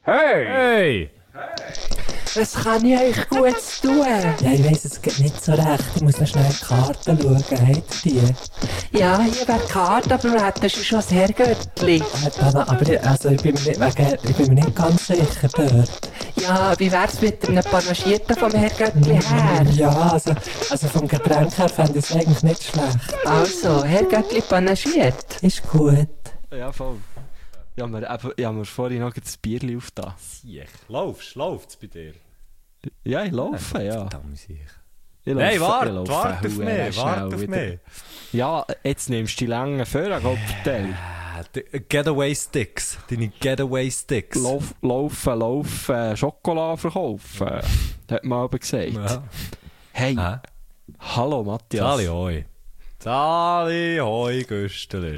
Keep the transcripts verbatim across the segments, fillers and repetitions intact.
Hey! Hey! Was kann ich euch gut tun? Ja, ich weiss, es geht nicht so recht. Ich muss noch schnell die Karten schauen. Habt ihr die? Ja, hier wäre die Karte, aber wir hätten schon das Herrgöttli. Aber, aber ich- also, ich, bin mir nicht, wegen, ich bin mir nicht ganz sicher dort. Ja, wie wär's mit einem Panagierten vom Herrgöttli her? Ja, also, also vom Getränk her fände ich es eigentlich nicht schlecht. Also, Herrgöttli panagiert. Ist gut. Ja, voll. Ich habe mir, eben- ich habe mir vorhin noch das Bierchen aufgetan. Siech. Laufst, läuft's bei dir? Ja, ich laufe, ja. Verdammt sicher. Ich Nein, laufe- warte, ich laufe warte auf hure mich, schnell warte auf wieder. mich. Ja, jetzt nimmst du die langen Vorangopfteile. Ah, die Getaway Sticks. Deine Getaway Sticks. Lauf, laufen, laufen, Schokolade verkaufen. Hat man aber gesagt. Ja. Hey, Hä? hallo Matthias. Zali hoi. Zali hoi, Güsteler.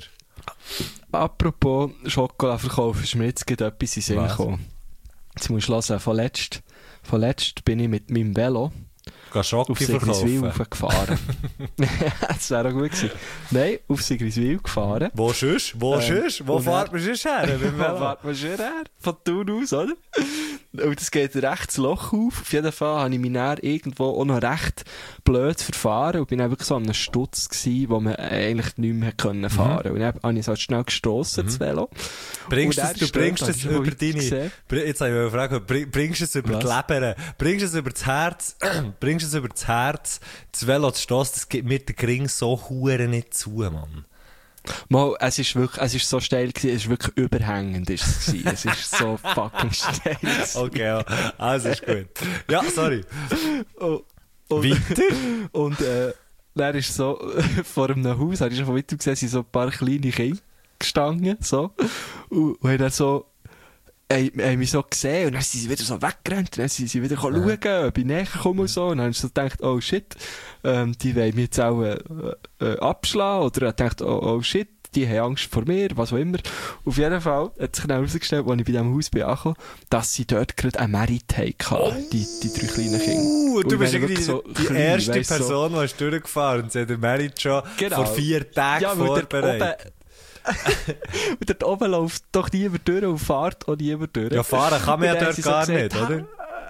Apropos Schokolade verkaufen, ist mir jetzt gerade etwas in den Sinn Was? gekommen. Jetzt musst du hören, von letzt, von letzt bin ich mit meinem Velo Geh auf Schocki Sigriswil verkaufen. gefahren. Das wäre auch gut gewesen. Nein, auf Sigriswil gefahren. Wo sonst? Wo Ähm, sonst? Wo und fahrt man sonst her? Mit dem Wo Velo? fährt man schon her? Von Thun aus, oder? Und es geht recht das Loch auf. Auf jeden Fall habe ich mich dann irgendwo auch noch recht blöd verfahren und bin dann wirklich so an einem Stutz gewesen, wo man eigentlich nicht mehr können fahren. Und dann habe ich so schnell gestossen, das Velo. Bringst Und es, er du ist bringst dort, es habe ich schon über heute deine... gesehen. Br- Jetzt habe ich eine Frage. Bring- Bringst es über Was? die Leber? Bringst es über das Herz? Bringst es über das Herz? Das Velo zu stossen, das gibt mir den Gring so hure nicht zu, Mann. Mal, es ist wirklich, es ist so steil gewesen, es ist wirklich überhängend ist es gewesen. Es ist so fucking steil gewesen. Okay, ja. Also ist gut. Ja, sorry. Und, und, Weiter? und, äh, dann ist so, vor einem Haus, habe ich schon von weitem gesehen, sind so ein paar kleine Kinder gestanden, so. Und, und haben dann so, haben, haben mich so gesehen, und dann sind sie wieder so weggerannt, und dann sind sie wieder schauen, ob ich näher komme und so, und dann habe ich so gedacht, oh shit, ähm, die wollen mich jetzt auch, äh, äh, abschlagen, oder ich dachte, oh, oh shit, die haben Angst vor mir, was auch immer. Auf jeden Fall hat sich dann herausgestellt, als ich bei diesem Haus bin angekommen, dass sie dort gerade einen Merit hatten, die, die drei kleinen Kinder. Uh, Und du ich bist meine irgendwie wirklich so die klein, erste weisst du, so- Person, die ist durchgefahren und sie hat den Merit schon Genau. vor vier Tagen Ja, weil dort vorbereitet. oben, und dort oben läuft doch niemand durch und fährt auch niemand durch. Ja, fahren kann man ja Und dann dort haben sie so gar gesagt, nicht, oder?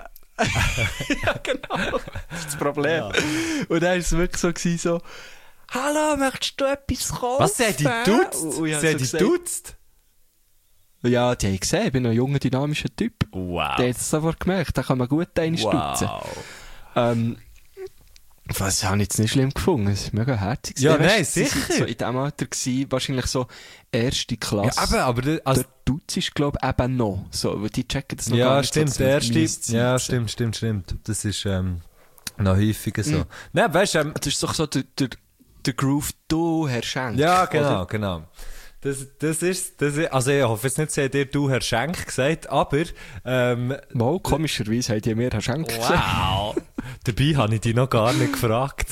ja, genau. Das ist das Problem. Ja. Und dann war es wirklich so, gewesen, so, hallo, möchtest du etwas kaufen? Was, sie hat dich duzt? Und- und ich hab Sie so hat dich gesagt- duzt? Ja, die haben gesehen, ich bin ein junger, dynamischer Typ. Wow. Der hat es sofort gemerkt, da kann man gut einen stutzen. Wow. Ähm, was habe ich jetzt nicht schlimm gefunden? Es ist mega herzig. Ja, Weißt du, nein, sie sind sicher. so in diesem Alter gewesen, wahrscheinlich so erste Klasse. Ja, eben, aber das- also, Der Dutz ist, glaube ich, eben noch. So, weil die checken das noch gar ja, nicht. stimmt, so, der das erste. müsste Ja, sein. stimmt, stimmt, stimmt. Das ist ähm, noch häufiger so. Mhm. Nein, weißt du, ähm, Das ist doch so der, der, der Groove, du, Herr Schenk. ja, oder? genau, genau. Das, das ist, das ist, also ich hoffe jetzt nicht, sie hat dir du Herr Schenk gesagt, aber, ähm, Mal, komischerweise haben die mir Herr Schenk gesagt. wow. Dabei habe ich dich noch gar nicht gefragt.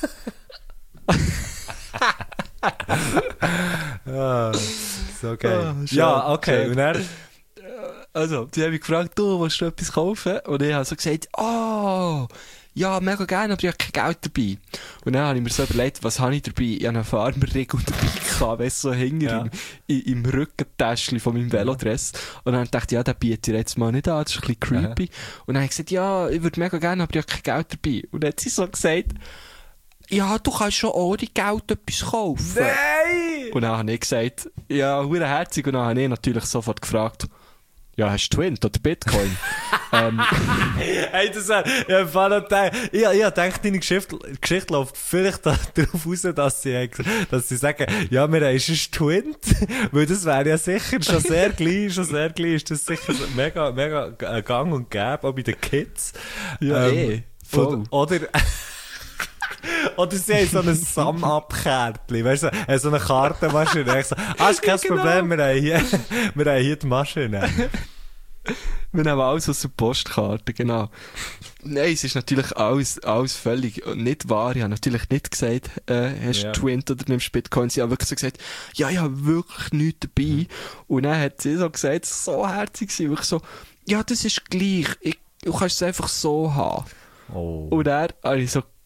ah, so geil. Ah, schön, ja, okay, schön. und dann, Also, die haben mich gefragt, du, willst du etwas kaufen? Und ich habe so gesagt, oh, ja, mega gerne, aber ich habe kein Geld dabei. Und dann habe ich mir so überlegt, was habe ich dabei? Ich habe einen Farmerregel dabei gehabt, weißt du, so hinter Ja. im, im, im Rückentäschchen von meinem Velodress. Und dann dachte ich, ja, den biete ich jetzt mal nicht an, das ist ein bisschen creepy. Und dann habe ich gesagt, ja, ich würde mega gerne, aber ich habe kein Geld dabei. Und dann hat sie so gesagt, ja, du kannst schon ohne Geld etwas kaufen. nein! Und dann habe ich gesagt, ja, hure herzig. Und dann habe ich natürlich sofort gefragt, ja, hast du Twint oder Bitcoin? ähm, Hey, das wäre, ja, im Fall noch gedacht, ich, ich hab gedacht, deine Geschichte, Geschichte läuft vielleicht da, darauf raus, dass sie, dass sie sagen, ja, wir haben schon Twint, weil das wäre ja sicher schon sehr gleich, schon sehr gleich, ist das sicher so mega, mega äh, gang und gäbe, auch bei den Kids. Ja, eh, voll. Oder, oder, oder sie haben so ein Sum-Up-Kärtchen, weißt du, so, so eine Kartenmaschine. Ich so, ah, ist kein Genau. Problem, wir haben hier, wir haben hier die Maschine. wir nehmen alles aus der Postkarte, genau. Nein, es ist natürlich alles, alles völlig nicht wahr. Ich habe natürlich nicht gesagt, äh, hast du Ja. Twint oder nimmst Bitcoin. Sie haben wirklich so gesagt, ja, ich habe wirklich nichts dabei. Und dann hat sie so gesagt, so herzig sie wirklich so, ja, das ist gleich, ich, du kannst es einfach so haben. Oh. Und dann habe ich so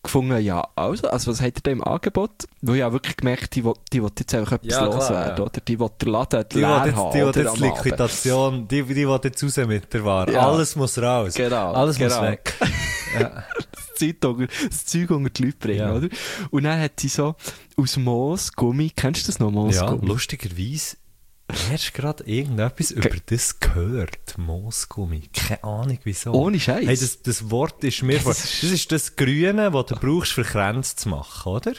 gefunden, ja, also, also was hat er da im Angebot? Weil ich habe wirklich gemerkt, die will, die will jetzt einfach etwas Ja, klar, loswerden, ja. oder? Die will den Laden Die leer will haben, jetzt, die will oder, jetzt am Abend. Liquidation, die, die will jetzt raus mit der Ware. Ja. Alles muss raus. Genau, Alles muss genau. weg. Ja. das, Zeug unter, das Zeug unter die Leute bringen, Ja. oder? Und dann hat sie so aus Moosgummi, kennst du das noch, Ja, Moosgummi? lustigerweise hast du gerade irgendetwas über das gehört. Moosgummi. Keine Ahnung wieso. Ohne Scheiß. Hey, das, das Wort ist mir Das vor. ist- Das ist das Grüne, das du brauchst, für Kränze zu machen, oder?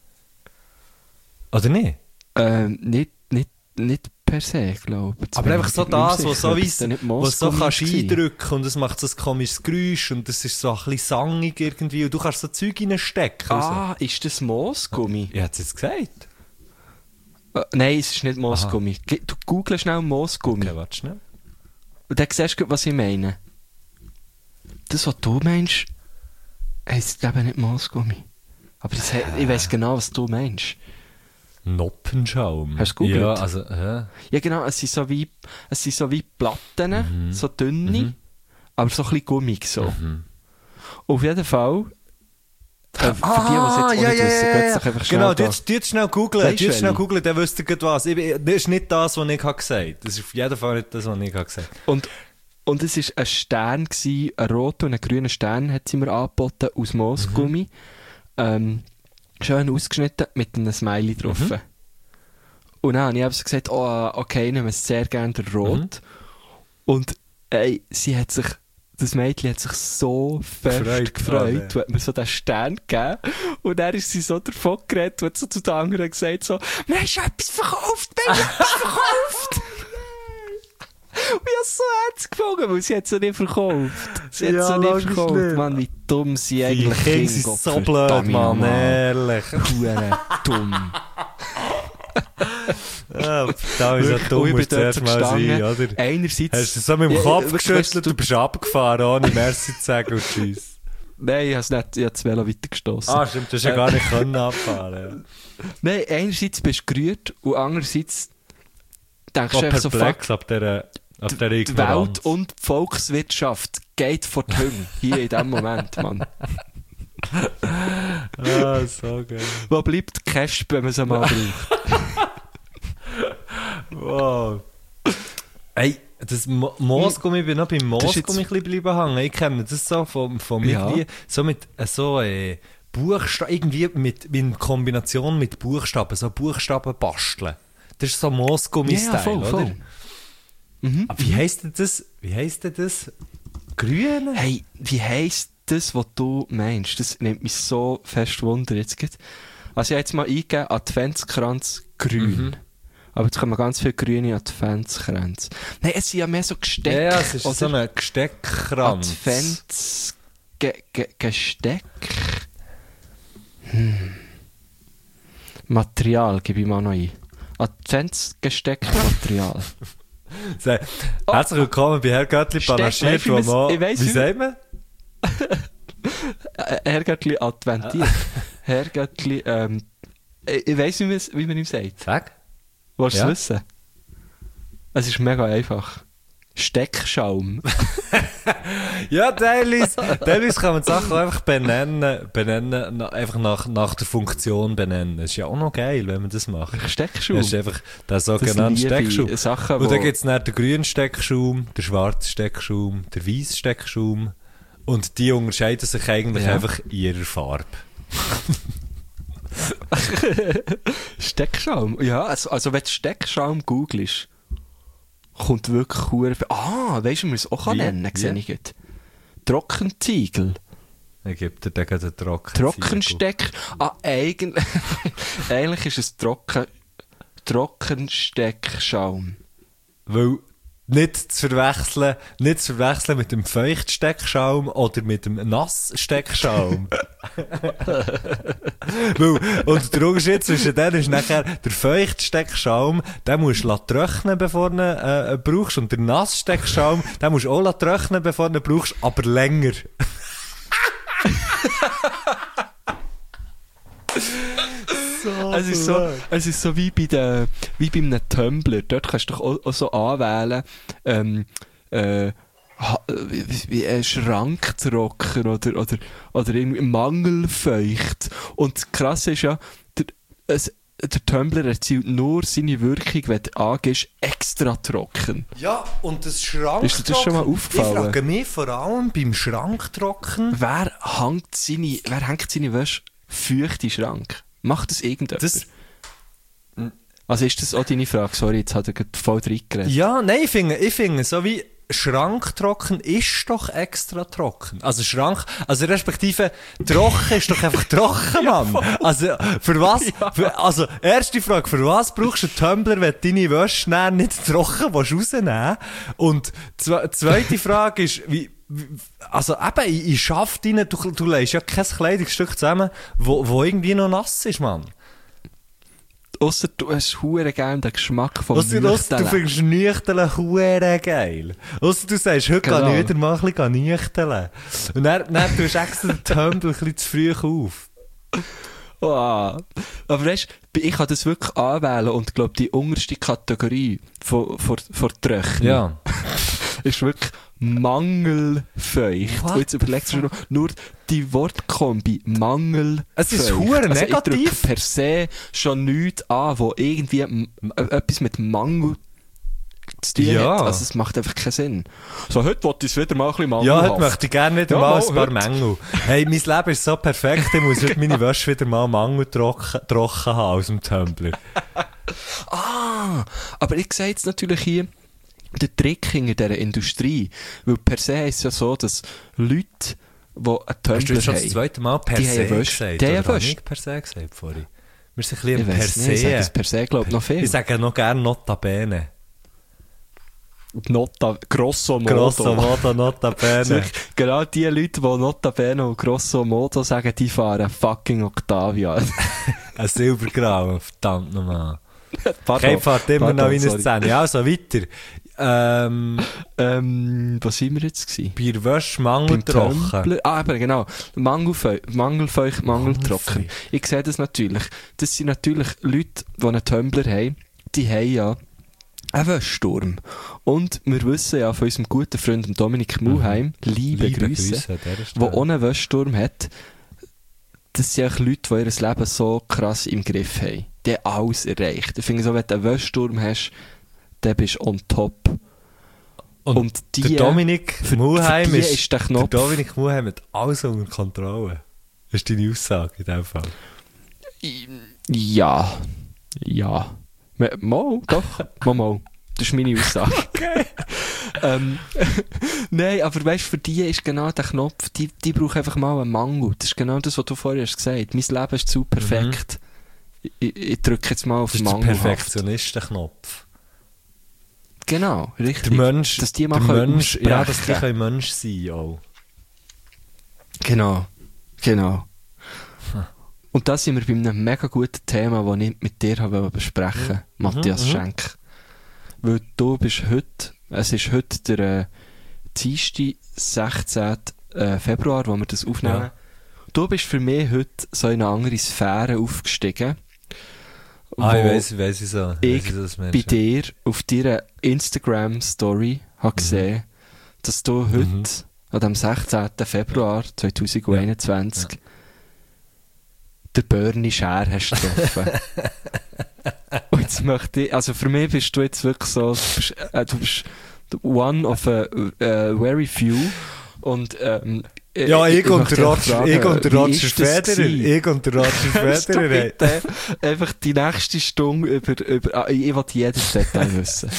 Oder nicht? Ähm, nicht, nicht, nicht per se, glaube ich. Jetzt Aber bin einfach ich so nicht mehr das, was sicher, so ob wie es dann nicht was so Moosgummi kannst war. eindrücken und es macht so ein komisches Geräusch und es ist so ein bisschen sangig irgendwie und du kannst so Zeug reinstecken. und so. Ah, ist das Moosgummi? Ich hätte es jetzt gesagt. Äh, nein, es ist nicht Moosgummi. Ge- Du googelst schnell Moosgummi. Okay, warte schnell. Und dann siehst du, was ich meine. Das, was du meinst, heisst glaube ich nicht Moosgummi. Aber das, he- ich weiss genau, was du meinst. Noppenschaum. Hast du gegoogelt? Ja, also, ja. Ja genau, es sind so wie, es sind so wie Platten, Mhm. so dünne, aber so ein bisschen gummig so. Mhm. Auf jeden Fall, äh, für die, die es jetzt auch Ah, ja, nicht ja, wissen, ja, geht's ja. doch einfach schnell Genau, da. du jetzt, du jetzt schnell googeln, Weisst du jetzt du, schnell welche? googeln, dann wüsst ihr gerade was. Ich, bin- das ist nicht das, was ich habe gesagt. Das ist auf jeden Fall nicht das, was ich habe gesagt. Und, und es war ein Stern, gewesen, ein roter und ein grüner Stern hat sie mir angeboten, aus Moosgummi. Ähm, schön ausgeschnitten, mit einem Smiley drauf. Mhm. Und dann habe ich eben so gesagt, oh, okay, ich nehme sehr gerne den Rot. Mhm. Und ey, sie hat sich, das Mädchen hat sich so fest Gefreut, gefreut, oh, und hat mir so den Stern gegeben. Und dann ist sie so davon geredet und hat so zu den anderen gesagt, so, wir haben schon etwas verkauft, wir haben etwas verkauft. Und ich habe es so herzig gefunden, weil sie hat es ja nicht verkauft. Sie hat es Ja, ja nicht logisch verkauft. nicht. Mann, wie dumm sie Die eigentlich Kinder sind, sind so Gott blöd, verdammt Mann, nochmal. ehrlich. Hure dumm. Ja, da ist ja Wirklich, dumm, und ich musst du bin dort zuerst mal sein, gestanden. oder? Einerseits... Hast du so mit dem Ja, Kopf wirklich, geschüttelt du- und bist abgefahren, ohne Merci zu sagen und tschüss. Nein, ich habe es nicht, ich habe das Velo weitergestossen. Ah, stimmt, du hast ja gar nicht können abfahren. Nein, einerseits bist du gerührt und andererseits denkst Ja. du Oh, einfach so, fuck, perplex ab dieser, ab dieser die Ignoranz. Welt und die Volkswirtschaft geht vor die Hunde. Hier in diesem Moment, Mann. Ah, so geil. Wo bleibt Cash, wenn man es einmal braucht? Wow. Ey, das Mo- Moosgummi, ich bin noch beim ist jetzt- Moosgummi ein bisschen bleiben hängen. Ich kenne das so von, von Ja. irgendwie, so mit äh, so äh, Buchstaben, irgendwie mit, in Kombination mit Buchstaben, so Buchstaben basteln. Das ist so Moosgummi-Style, voll, oder? voll. Mhm. Aber wie heisst denn das? Wie heisst denn das? Grüne? Hey, wie heisst das, was du meinst? Das nimmt mich so fest Wunder jetzt gerade. Also ich habe jetzt mal eingegeben, Adventskranz grün. Mhm. Aber jetzt kommen ganz viele grüne Adventskränze. Nein, es sind ja mehr so Gesteck. Ja, ja, es ist oder? so ein Gesteckkranz. Advents... Ge Ge Gesteck... Hm. Material gebe ich mal noch ein. Adventsgesteckmaterial. So, herzlich willkommen bei Herr Göttli Steck, panaschiert, weisst du, wo wie man- man... ich weiss, Wie wie- sagt man? Äh, Herrgöttli adventiert. Herrgöttli, ähm... Ich, ich weiss, wie man, wie man ihm sagt. Sag. Willst du Ja. es wissen? Es ist mega einfach. Steckschaum. Ja, teilweise, teilweise kann man die Sachen einfach benennen, benennen na, einfach nach, nach der Funktion benennen. Das ist ja auch noch geil, wenn man das macht. Steckschaum. Das ist einfach der Das sogenannte liebe ich. Steckschaum. Sachen, Und dann wo- gibt es den grünen Steckschaum, den schwarzen Steckschaum, den weißen Steckschaum. Und die unterscheiden sich eigentlich Ja. einfach in ihrer Farbe. Steckschaum? Ja, also, also wenn du Steckschaum googelst, kommt wirklich hure viel. Ah, weißt du, wie man es auch kann Wie? nennen kann? Wie? Sehe ich gerade. Trockenziegel. Dann gibt er dann gleich den Trocken. Trockensteck. Ah, eigentlich, eigentlich ist es Trocken, Trockensteckschaum. Weil nicht zu verwechseln, nicht zu verwechseln mit dem Feuchtsteckschaum oder mit dem Nasssteckschaum. Weil, und der Unterschied zwischen denen ist nachher, der Feuchtsteckschaum, den musst du trocknen, bevor du ihn äh, brauchst, und der Nasssteckschaum, den musst du auch trocknen, bevor du ihn brauchst, aber länger. So Es ist so, es ist so wie bei, der, wie bei einem Tumblr. Dort kannst du doch auch, auch so anwählen, ähm, äh, ha, wie, wie ein Schranktrocken oder, oder, oder irgendwie mangelfeucht. Und krass ist ja, der, es, der Tumbler erzielt nur seine Wirkung, wenn du angehst, extra trocken. Ja, und das Schranktrocken... Ist dir das schon mal aufgefallen? Ich frage mich vor allem beim Schranktrocken... Wer hängt seine, wer hängt seine Wäsche feucht in den Schrank? Macht das irgendjemand? Das, also ist das auch deine Frage? Sorry, jetzt hat er gerade voll reingeredet. ja, nein, ich finde, ich finde, so wie Schranktrocken ist doch extra trocken. Also Schrank, also respektive trocken ist doch einfach trocken, Mann. Also für was, Ja. für, also erste Frage, für was brauchst du einen Tumbler, wenn du deine Wäsche nachher nicht trocken willst rausnehmen? Und zwe- zweite Frage ist, wie, wie- also eben, ich, ich schaff deine, du, du legst ja kein Kleidungsstück zusammen, wo, wo irgendwie noch nass ist, Mann. Ausser du hast hure gerne den Geschmack vom Ausser, ausser du Nüchteln. findest Nüchteln hure geil. Ausser du sagst, heute Genau. kann ich wieder mal ein bisschen nüchteln. Und dann, dann tust du extra den Tumbler ein bisschen zu früh auf. Oh. Aber weißt du, ich kann das wirklich anwählen und glaube die unterste Kategorie von, von, von Tröchnen Ja. ist wirklich mangelfeucht. What Und jetzt überlegst du dir noch, nur die Wortkombi mangelfeucht. Es ist hure Also ich negativ. drücke per se schon nichts an, wo irgendwie m- äh, etwas mit Mangel zu tun Ja. hat. Also es macht einfach keinen Sinn. So, heute wollte ich es wieder mal ein bisschen Ja, mangelhaft. heute möchte ich gerne wieder Ja, mal mal ein paar heute. Mängel. Hey, mein Leben ist so perfekt, ich muss heute meine Wäsche wieder mal Mangel trocken, trocken haben aus dem Tumbler. Ah, aber ich sehe jetzt natürlich hier den Trick hinter dieser Industrie. Weil per se ist es ja so, dass Leute, die einen Hast du Tumbler jetzt schon das haben, zweite Mal per die se haben Wäsche. gesagt? Die haben Oder habe Wäsche. ich per se gesagt vorhin? Wir sind ein bisschen ich per weiss nicht, ich sage das se. per se, glaube ich, noch viel. Ich sage noch gerne Notabene. Nota, grosso modo. Grosso modo, Das Notabene. ist wirklich genau die Leute, die Notabene und grosso modo sagen, die fahren fucking Octavia. Ein Silbergrau, verdammt nochmal. Pardon, Kein fährt immer pardon, noch in eine sorry. Szene. Ja, also weiter. Ähm, Ähm, was sind wir jetzt gewesen? bei der Wäsche mangeltrocken. Tumbler- Ah, aber genau. Mangelfeu Mangelfeucht, Mangeltrocken. Mangelfeucht. Ich sehe das natürlich. Das sind natürlich Leute, die einen Tumbler haben, die haben ja einen Wäschsturm. Und wir wissen ja von unserem guten Freund Dominik Muheim, liebe, Liebe Grüße, Grüße an dieser der Stelle. auch einen Wäschsturm hat, das sind auch Leute, die ihr Leben so krass im Griff haben. Die haben alles erreicht. Ich finde so, wenn du einen Wäschsturm hast, dann bist du on top. Und, Und die, der Dominik für- Muheim für die ist, ist der der Knopf- Dominik Muheim hat alles unter Kontrolle. Das ist deine Aussage in diesem Fall. Ja. Ja. Me- Mal, doch. Mal, mal. Das ist meine Aussage. Okay. ähm, Nein, aber weißt du, für die ist genau der Knopf, die, die brauchen einfach mal einen Mangel. Das ist genau das, was du vorher hast gesagt. Mein Leben ist zu perfekt. Ich, ich, ich drücke jetzt mal auf Das ist der Mangelhaft. Perfektionistenknopf. Genau, richtig. Der Mensch, dass die mal der können Mensch, ja, dass die aussprechen. können Mensch sein auch. Genau, genau. Und da sind wir bei einem mega guten Thema, das ich mit dir habe besprechen Mhm. Matthias Mhm. Schenk. Weil du bist heute, es ist heute der äh, Dienstag, sechzehnten äh, Februar, wo wir das aufnehmen. Ja. Du bist für mich heute so in eine andere Sphäre aufgestiegen. Ah, ich wo weiss, ich weiss, wieso. ich weiss, was du bei meinst. dir auf deiner Instagram-Story habe gesehen, dass du heute, Mhm. an dem sechzehnten Februar zweitausendeinundzwanzig, Ja. den Bernie Schär hast getroffen. Und jetzt möchte ich, also für mich bist du jetzt wirklich so, du bist, äh, du bist one of a äh, very few. Und, ähm, Ja, ich, und möchte der dich Roger, fragen, ich und der wie Roger ist das Federer, gewesen? ich und der Roger Kannst du Federer, hey. bitte einfach die nächste Stunde über, über ah, ich will jedes Detail wissen.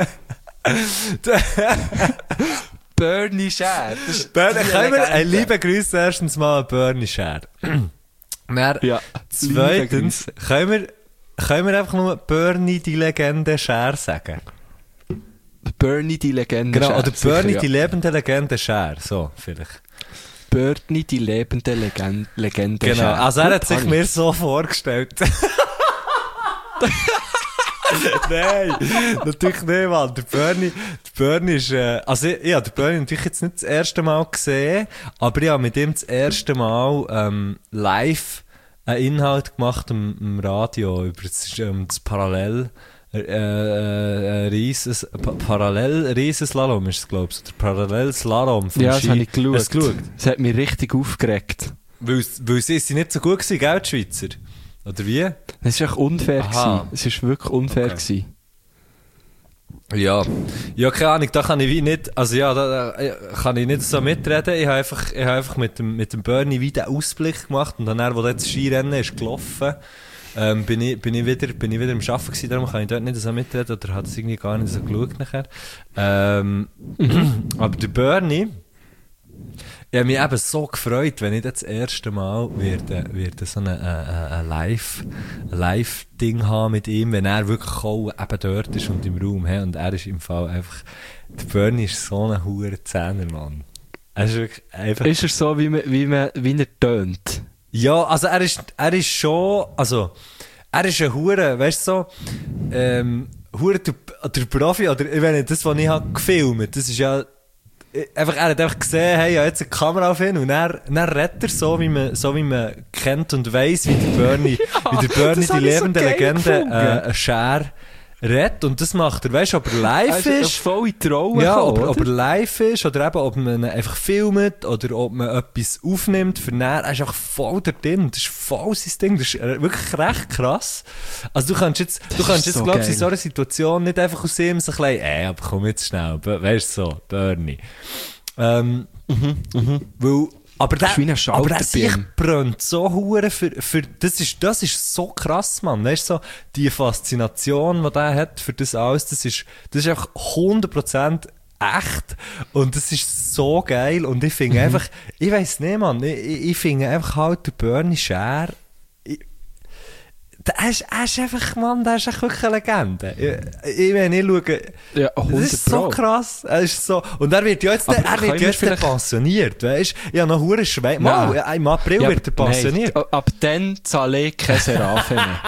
Bernie Schär. das ist Bernie, die können wir, Legende. äh, liebe Grüße erstens mal an Bernie Schär. Dann, Ja, zweitens, können wir, können wir einfach nur Bernie die Legende Schär sagen? Bernie die Legende Genau, Schär, oder sicher, Bernie ja. die lebende Legende Schär, so, vielleicht. Bernie die lebende Legende, Legende Genau, Schär. also er hat Gut, sich habe mir so vorgestellt. Nein, natürlich nicht, Mann. Der Bernie, der Bernie ist, äh, also ich, ich habe den Bernie natürlich jetzt nicht das erste Mal gesehen, aber ich habe mit ihm das erste Mal ähm, live einen Inhalt gemacht im, im Radio über das, ähm, das Parallel äh, äh, Rieses, pa- Parallel-Riesenslalom ist es, glaube ich. Der Parallelslalom vom Ja, das Ski. habe ich geschaut. Hast du geschaut? Das hat mich richtig aufgeregt. Weil, weil sie sie nicht so gut gewesen, gell, die Schweizer? Oder wie? Es war echt unfair. Aha. gewesen. Es war wirklich unfair. Okay. Gewesen. Ja, ja, keine Ahnung, da kann ich wie nicht, also ja, da, da kann ich nicht so mitreden. Ich habe einfach, ich habe einfach mit dem, mit dem Bernie wie den Ausblick gemacht und dann, wo das Skirennen ist gelaufen, ähm, bin ich, bin ich wieder, bin ich wieder im Arbeiten gewesen, darum kann ich dort nicht so mitreden oder hat es irgendwie gar nicht so geschaut nachher. Ähm, aber der Bernie, ich habe mich eben so gefreut, wenn ich das erste Mal werde, werde so ein, ein, ein Live, ein Live-Ding haben mit ihm, wenn er wirklich auch eben dort ist und im Raum. He? Und er ist im Fall einfach, der Bernie ist so ein hoher Zehnermann. Er ist wirklich einfach... Ist er so, wie, man, wie, man, wie er tönt? Ja, also er ist, er ist schon, also, er ist ein Hure, weißt du so, ähm, Hure der, der Profi, oder ich meine, das, was ich habe gefilmt, das ist ja, einfach, er hat einfach gesehen, hey, ja, jetzt eine Kamera auf ihn und er, dann redet er so, wie man, so wie man kennt und weiss, wie der Bernie, Ja, wie der Bernie, das die habe ich so lebende geil Legende, gefunden. äh, ein Cher redet und das macht er, weißt du, ob er live Er ist. voll in die Rolle Ja, gekommen, ob, ob er oder? live ist oder eben, ob man ihn einfach filmt oder ob man etwas aufnimmt für näher. Er ist einfach voll da drin. Das ist voll sein Ding. Das ist äh, wirklich recht krass. Also du kannst jetzt, du Das kannst ist jetzt, so glaubst du, in geil. so einer Situation nicht einfach aus ihm so ein bisschen, ey, aber komm jetzt schnell, be- weißt du so, Bernie. Ähm, weil, aber der, ist wie ein Schalter aber der bei sich ihm. brennt so hure für, für, das ist, das ist so krass, Mann. Weißt du, so, die Faszination, die der hat für das alles, das ist, das ist einfach hundert Prozent echt. Und das ist so geil. Und ich finde Mhm. einfach, ich weiss nicht, Mann, ich, ich, ich finde einfach halt der Bernie Cher, ich, der ist, er ist einfach, Mann, der ist echt wirklich eine Legende. Ich, ich meine, ich schaue, Ja, das hundert ist so Pro. krass. Er ist so, und er wird ja jetzt, Aber er können wird wir ja jetzt vielleicht- pensioniert, weißt du? Ich habe noch hure Schwein. Mal, Nein. im April Ja, wird er aber- pensioniert. Nein, ab dann zahle ich keine Serafe mehr.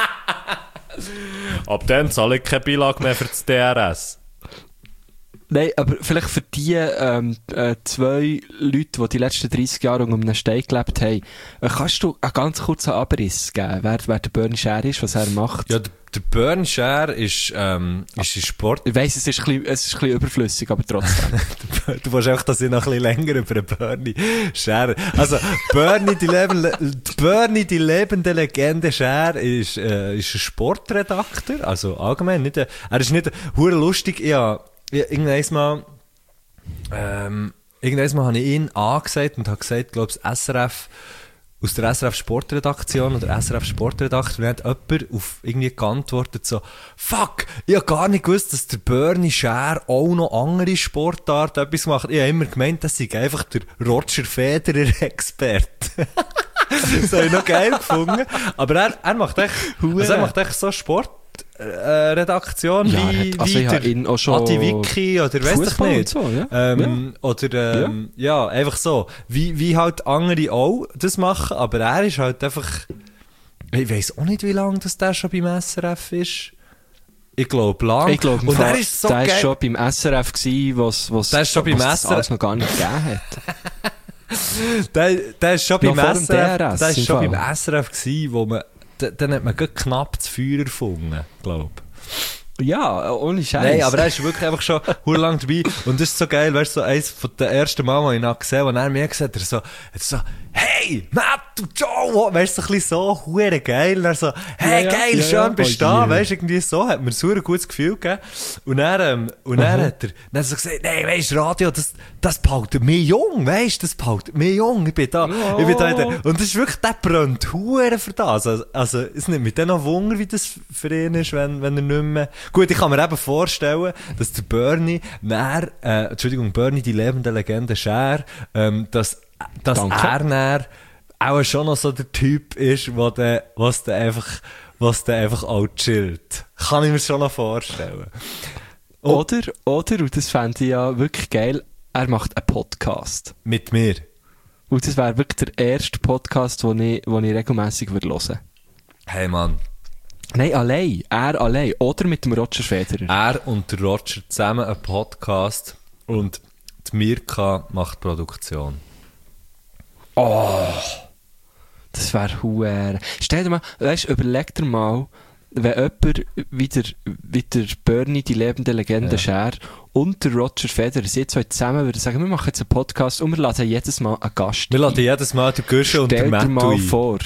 Ab dann zahle ich keine Beilage mehr für das D R S. Nein, aber vielleicht für die ähm, äh, zwei Leute, die die letzten dreissig Jahre unter einem Stein gelebt haben, äh, kannst du einen ganz kurzen Abriss geben, wer, wer der Bernie Cher ist, was er macht? Ja, der, der Bernie Cher ist, ähm, ist ein Sport. Ich weiss, es ist, ein bisschen, es ist ein bisschen überflüssig, aber trotzdem. Du willst einfach, dass ich noch ein bisschen länger über den Bernie Cher. Also, Bernie, die, Leben, Bernie, die lebende Legende Cher ist, äh, ist ein Sportredakteur. Also, allgemein nicht, ein- er ist nicht hure lustig. Ja, irgendwann mal, ähm, irgendwann mal habe ich ihn angesagt und habe gesagt, glaube ich, S R F, aus der S R F Sportredaktion oder S R F Sportredakteur, und dann hat jemand auf irgendwie geantwortet so, fuck, ich habe gar nicht gewusst, dass der Bernie Cher auch noch andere Sportarten etwas macht. Ich habe immer gemeint, das sei einfach der Roger Federer-Experte. Das habe ich noch geil gefunden. Aber er, er macht echt, also er macht echt so Sport. Äh, Redaktion Ja, er wie, hat- also wie ich habe der ihn auch schon Adi Wiki oder weiss ich Fußball nicht. und so, ja. Ähm, Oder, ähm, ja. einfach so. Wie, wie halt andere auch das machen, aber er ist halt einfach, ich weiss auch nicht, wie lange das der schon beim S R F ist. Ich glaube, lang. Ich glaube, und er ist so der geil. war schon beim S R F, gewesen, was, was, Der ist schon beim was das S R F alles noch gar nicht gegeben hat. Der, der ist schon Noch beim vor dem S R F, D R S der ist im schon Fall. beim S R F gewesen, wo man, da- dann hat man gerade knapp das Feuer erfunden, glaube ich. Ja, ohne Scheiß. Nein, aber er ist wirklich einfach schon hure lang dabei. Und das ist so geil, weißt du, so eins von den ersten Mal, wo ich ihn habe gesehen habe, wo er mir gesagt hat, er so, hat so, hey, Matt, du Joe, weißt du, so ein bisschen so hure geil. Und er so, hey, Ja, ja, geil, ja, schön ja, bist du bei da, dir. weißt du, irgendwie so, hat mir so ein gutes Gefühl gegeben. Und dann, ähm, und dann hat er, dann hat er so gesagt, nein, weißt du, Radio, das, das behaltet mich jung, weißt du, das behaltet mich jung, ich bin da, ich bin da, in der- und das ist wirklich, der brennt hure für das. Also, also, es nimmt mich dann noch Wunder, wie das für ihn ist, wenn, wenn er nicht mehr, gut, ich kann mir eben vorstellen, dass der Bernie, näher, äh, Entschuldigung, Bernie, die lebende Legende Cher, ähm, dass, dass Danke. er näher auch schon noch so der Typ ist, wo der, was der einfach, was der einfach auch chillt. Kann ich mir schon noch vorstellen. Oder, oder, und das fände ich ja wirklich geil, er macht einen Podcast. Mit mir. Und das wäre wirklich der erste Podcast, den ich, den ich regelmässig würde hören. Hey Mann. Nein, allein. Er allein. Oder mit dem Roger Federer. Er und der Roger zusammen einen Podcast und die Mirka macht Produktion. Oh, das wäre huere. Stell dir mal, weißt, überleg dir mal, wenn jemand wie der, wie der Bernie, die lebende Legende, Ja. Scher und der Roger Federer, sie zwei zusammen würden sagen, wir machen jetzt einen Podcast und wir laden jedes Mal einen Gast Wir laden jedes Mal den Guschen und den Stell dir Mattu mal ein. vor.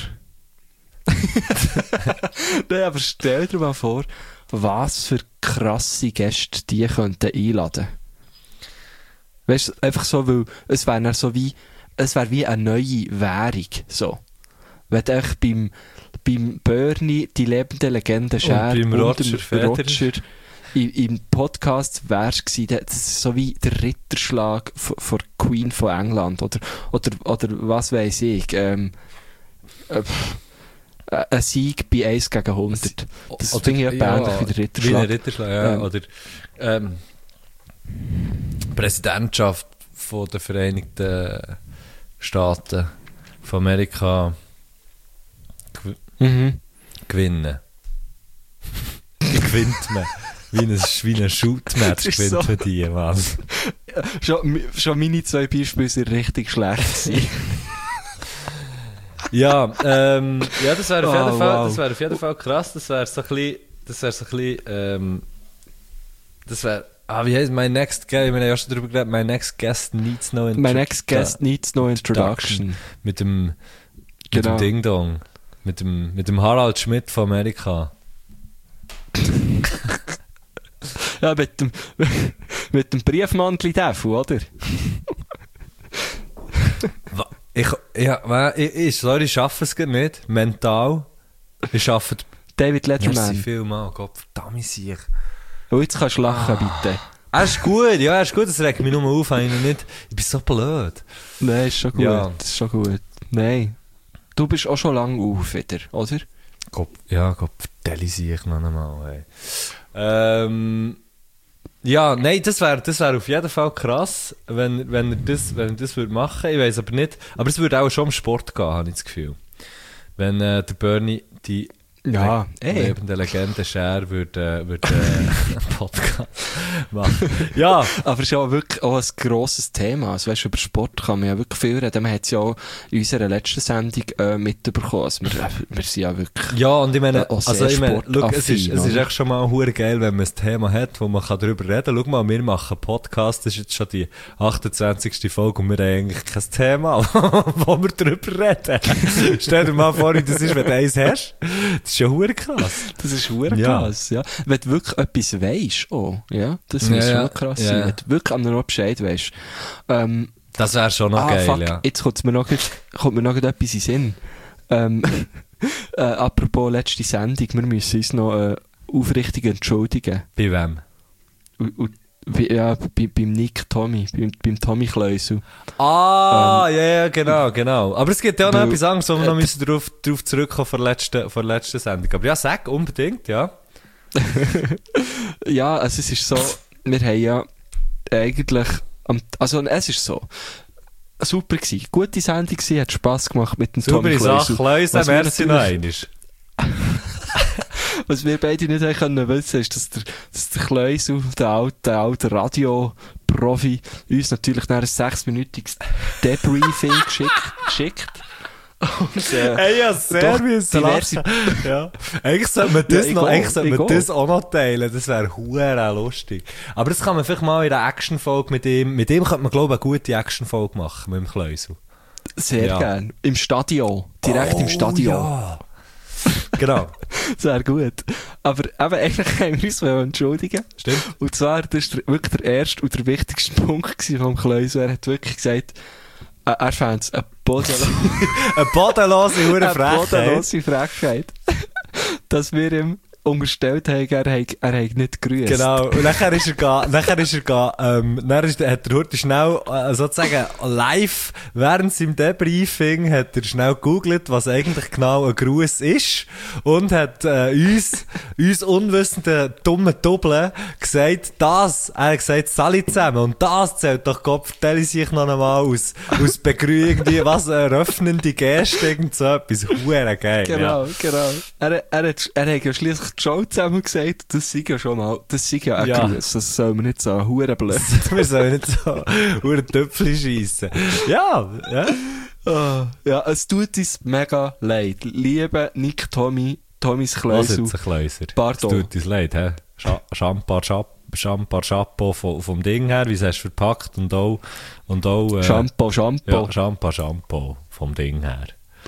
Nein, aber stell dir mal vor, was für krasse Gäste die könnten einladen. Weißt du, einfach so, weil es wäre dann so wie, es wäre wie eine neue Währung, so. Wenn du echt beim, beim Bernie, die lebende Legende, Scher beim dem Roger Federer. Roger im, im Podcast wärst gewesen, das ist so wie der Ritterschlag von, von Queen von England, oder, oder, oder was weiss ich, ähm, äh, pff, äh, ein Sieg bei eins gegen hundert. Das Oder- finde ich etwa ja, ähnlich wie der Wie Ritterschlag. ein Ritterschlag, ja. Ähm. Oder ähm, Präsidentschaft von der Vereinigten Staaten von Amerika gew- Mhm. gewinnen. Wie gewinnt man? Wie ein, wie ein Shoot-Match Das ist gewinnt so- für die, Mann. Schon, schon meine zwei Beispiele sind richtig schlecht gewesen. Ja, ähm, ja, das wäre auf, Oh, jeden Fall- wow. das wäre auf jeden Fall krass. Das wäre so ein bisschen, das wäre so ein bisschen, ähm, das wäre, ah, wie heißt my next guest, wir haben ja schon darüber geredet, my next guest needs no My introduction. next guest needs no introduction. Mit dem, mit Genau. dem Ding Dong. Mit dem, mit dem Harald Schmidt von Amerika. Ja, mit dem, mit dem Briefmantli-Teufel, oder? Wa- Ich, ja, wa- ich, ich, sorry, ich schaffe es gar nicht. Mental. Ich schaffe David Merci Letterman. vielmal, Gott verdammt sich. Und jetzt kannst du lachen, bitte. Er ist gut, ja, er ist gut, das regt mich nur auf, habe ich noch nicht. Ich bin so blöd. Nein, ist schon gut. Ja. Das ist schon gut. Nein. Du bist auch schon lange auf wieder, oder? Gott, ja, Gott, vertelle ich sich noch einmal, hey. Ähm, ja, nein, das wäre das wär auf jeden Fall krass, wenn, wenn er das, wenn er das würde machen. Ich weiß aber nicht, aber es würde auch schon um Sport gehen, habe ich das Gefühl. Wenn äh, der Bernie die Ja, Le ey. lebende Legende Scher würde, äh, würde äh, einen Podcast machen. Ja, Aber es ist ja auch wirklich auch ein grosses Thema. Also, weißt du, über Sport kann man ja wirklich viel reden. Man hat es ja auch in unserer letzten Sendung äh, mitbekommen. Also, wir, wir sind ja wirklich... ja, und ich meine, Äh, auch sehr also ich meine, schau, es ist, sportaffin, es ist oder? echt schon mal hure geil, wenn man ein Thema hat, wo man kann darüber reden kann. Schau mal, wir machen einen Podcast, das ist jetzt schon die achtundzwanzigste Folge und wir haben eigentlich kein Thema, wo wir darüber reden. Stell dir mal vor, wie das ist, wenn du eins hast. Das ist ja hure krass. Das ist verdammt Ja. krass, ja. Wenn du wirklich etwas weisst, oh, ja, das Ja, muss ja, schon krass ja. sein. Wenn du wirklich an noch Bescheid weisst. Ähm, Das wäre schon noch ah, geil, fuck, ja. jetzt kommt mir noch, grad- kommt mir noch grad etwas in den Sinn. Ähm, äh, apropos letzte Sendung, wir müssen uns noch äh, aufrichtig entschuldigen. Bei wem? Und, und, bei, ja, bei, beim Nick Tommy, beim, beim Tommy Kleusel. Ah, ja, ja, genau, genau. Aber es gibt ja auch noch weil- etwas anderes, wo wir äh, noch müssen drauf, drauf zurückkommen von der letzten, von der letzten Sendung. Aber ja, sag unbedingt, ja. Ja, also es ist so, wir haben ja eigentlich, am, also es ist so, super gewesen, gute Sendung gewesen, hat Spass gemacht mit dem Tommy Saubere Sache, Kleusel. Kleuse, Was wir merci noch natürlich- einmal. Was wir beide nicht haben können wissen, ist, dass der, dass der Kleusel, der alte, der alte Radio-Profi, uns natürlich nach ein sechsminütiges Debriefing geschickt, geschickt. Und, äh, Hey, ja, sehr doch müssen diverse- lachen. Ja. Eigentlich sollte man das, Ja, ich noch, auch, eigentlich sollte ich man auch. das auch noch teilen. Das wäre hure lustig. Aber das kann man vielleicht mal in einer Action-Folge mit ihm, mit ihm könnte man, glaube ich, eine gute Action-Folge machen, mit dem Kleusel. sehr Ja. gern. Im Stadion. Direkt im Stadion. Oh, Ja. Genau. Sehr gut. Aber eben, eigentlich haben wir uns wollen entschuldigen. Stimmt. Und zwar, das war der- wirklich der erste und der wichtigste Punkt gewesen vom Kleusel. Er hat wirklich gesagt, äh, er fand es eine bodenlose, Eine bodenlose hure eine Frechheit. bodenlose Frechheit, dass wir ihm unterstellt haben, er habe er habe nicht gegrüßt. Genau, und nachher ist er ga, nachher ist er ga, ähm, nachher ist, hat er heute schnell, äh, sozusagen live, während seinem Debriefing, hat er schnell gegoogelt, was eigentlich genau ein Gruß ist, und hat, äh, uns, uns unwissenden, dummen Doppeln gesagt, das, er hat gesagt, Sali zusammen, und das zählt doch, Gott, vertelle ich sich noch einmal aus, aus Begrüßung, irgendwie, was, eine eröffnende Geste, irgend so etwas, hure geil, Genau, ja. genau. Er, er, hat, er hat ja schliesslich die Show zusammen gesagt, das sei ja schon mal, das sei ja ein Ja. Gruß, das soll man nicht so hure blöd. Wir sollen nicht so hure Töpfchen schiessen. Ja, ja. Ah, ja, es tut uns mega leid. Lieber Nick Tommy, Tommys Was Kleusel. jetzt ein Kläuser? Pardon. Es tut uns leid, hä? Scha- Champar, Chap- Champar, Chapeau vom, vom Ding her, wie es hast du verpackt und auch... Und auch äh, Shampoo, Shampoo. Ja, Champar, Chapeau vom Ding her.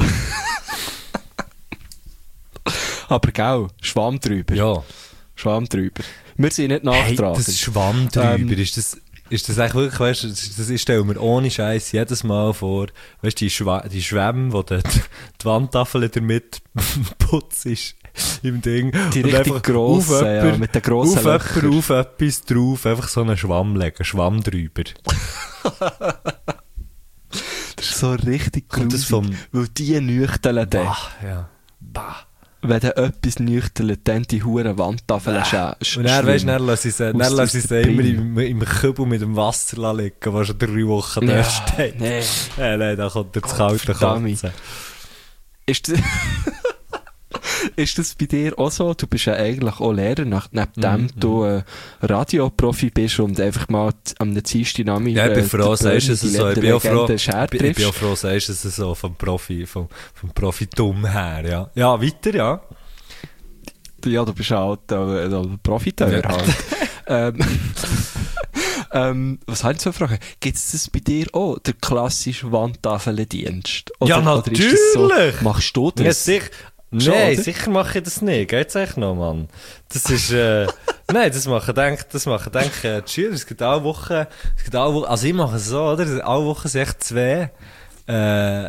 Aber gell, Schwamm drüber. Ja. Schwamm drüber. Wir sind nicht Hey, nachtragend. das Schwamm drüber, Ähm, ist das... Ist das eigentlich wirklich, weißt du, das, das ich stelle mir ohne Scheiß jedes Mal vor, weißt du, die, Schwa- die Schwämme, wo du die, die Wandtafel damit putzt im Ding. Die und richtig einfach grossen, auf ja, jemand- mit den grossen auf jemand, Löchern. auf etwas drauf, einfach so einen Schwamm legen, Schwamm drüber. Das ist so richtig Kommt das grusig, vom- weil die nüchteln dann. Bah, ja. Bah. Wenn du etwas nüchteln, dann die hure Wandtafel sch- Und dann, weißt du, schwimmen. dann lasse ich sie, dann Aus- lasse aus ich sie der immer Brille. im, im Kübel mit dem Wasser liegen, was schon drei Wochen Ja, da steht. nee. Ja, nein, da kommt er das kalte Verdammt. Kotzen. Ist das, ist das bei dir auch so? Du bist ja eigentlich auch Lehrer, nach, neben Mhm, dem du äh, Radioprofi bist und einfach mal t- am Dienstag Nami Ja, ich bin froh, sagst du es so. Ich bin auch froh, ich bin, ich bin auch triffst. froh, sagst du es so, vom Profi, vom, vom Profitum her, ja. Ja, weiter, ja. Ja, du bist halt äh, äh, Profiteur Ja. halt. ähm, ähm, was habe ich so fragen? Gibt es das bei dir auch, der klassische Wandtafeldienst? Ja, Oder ist das so, natürlich. machst du das? Ja, sicher. Schon, Nein, oder? sicher mache ich das nicht. Geht's echt noch, Mann? Das ist, äh, nein, das machen, denk, das machen, denk, äh, die Schüler. Es gibt alle Wochen, es gibt alle Wochen, also ich mache es so, oder? Alle Wochen sind echt zwei, äh,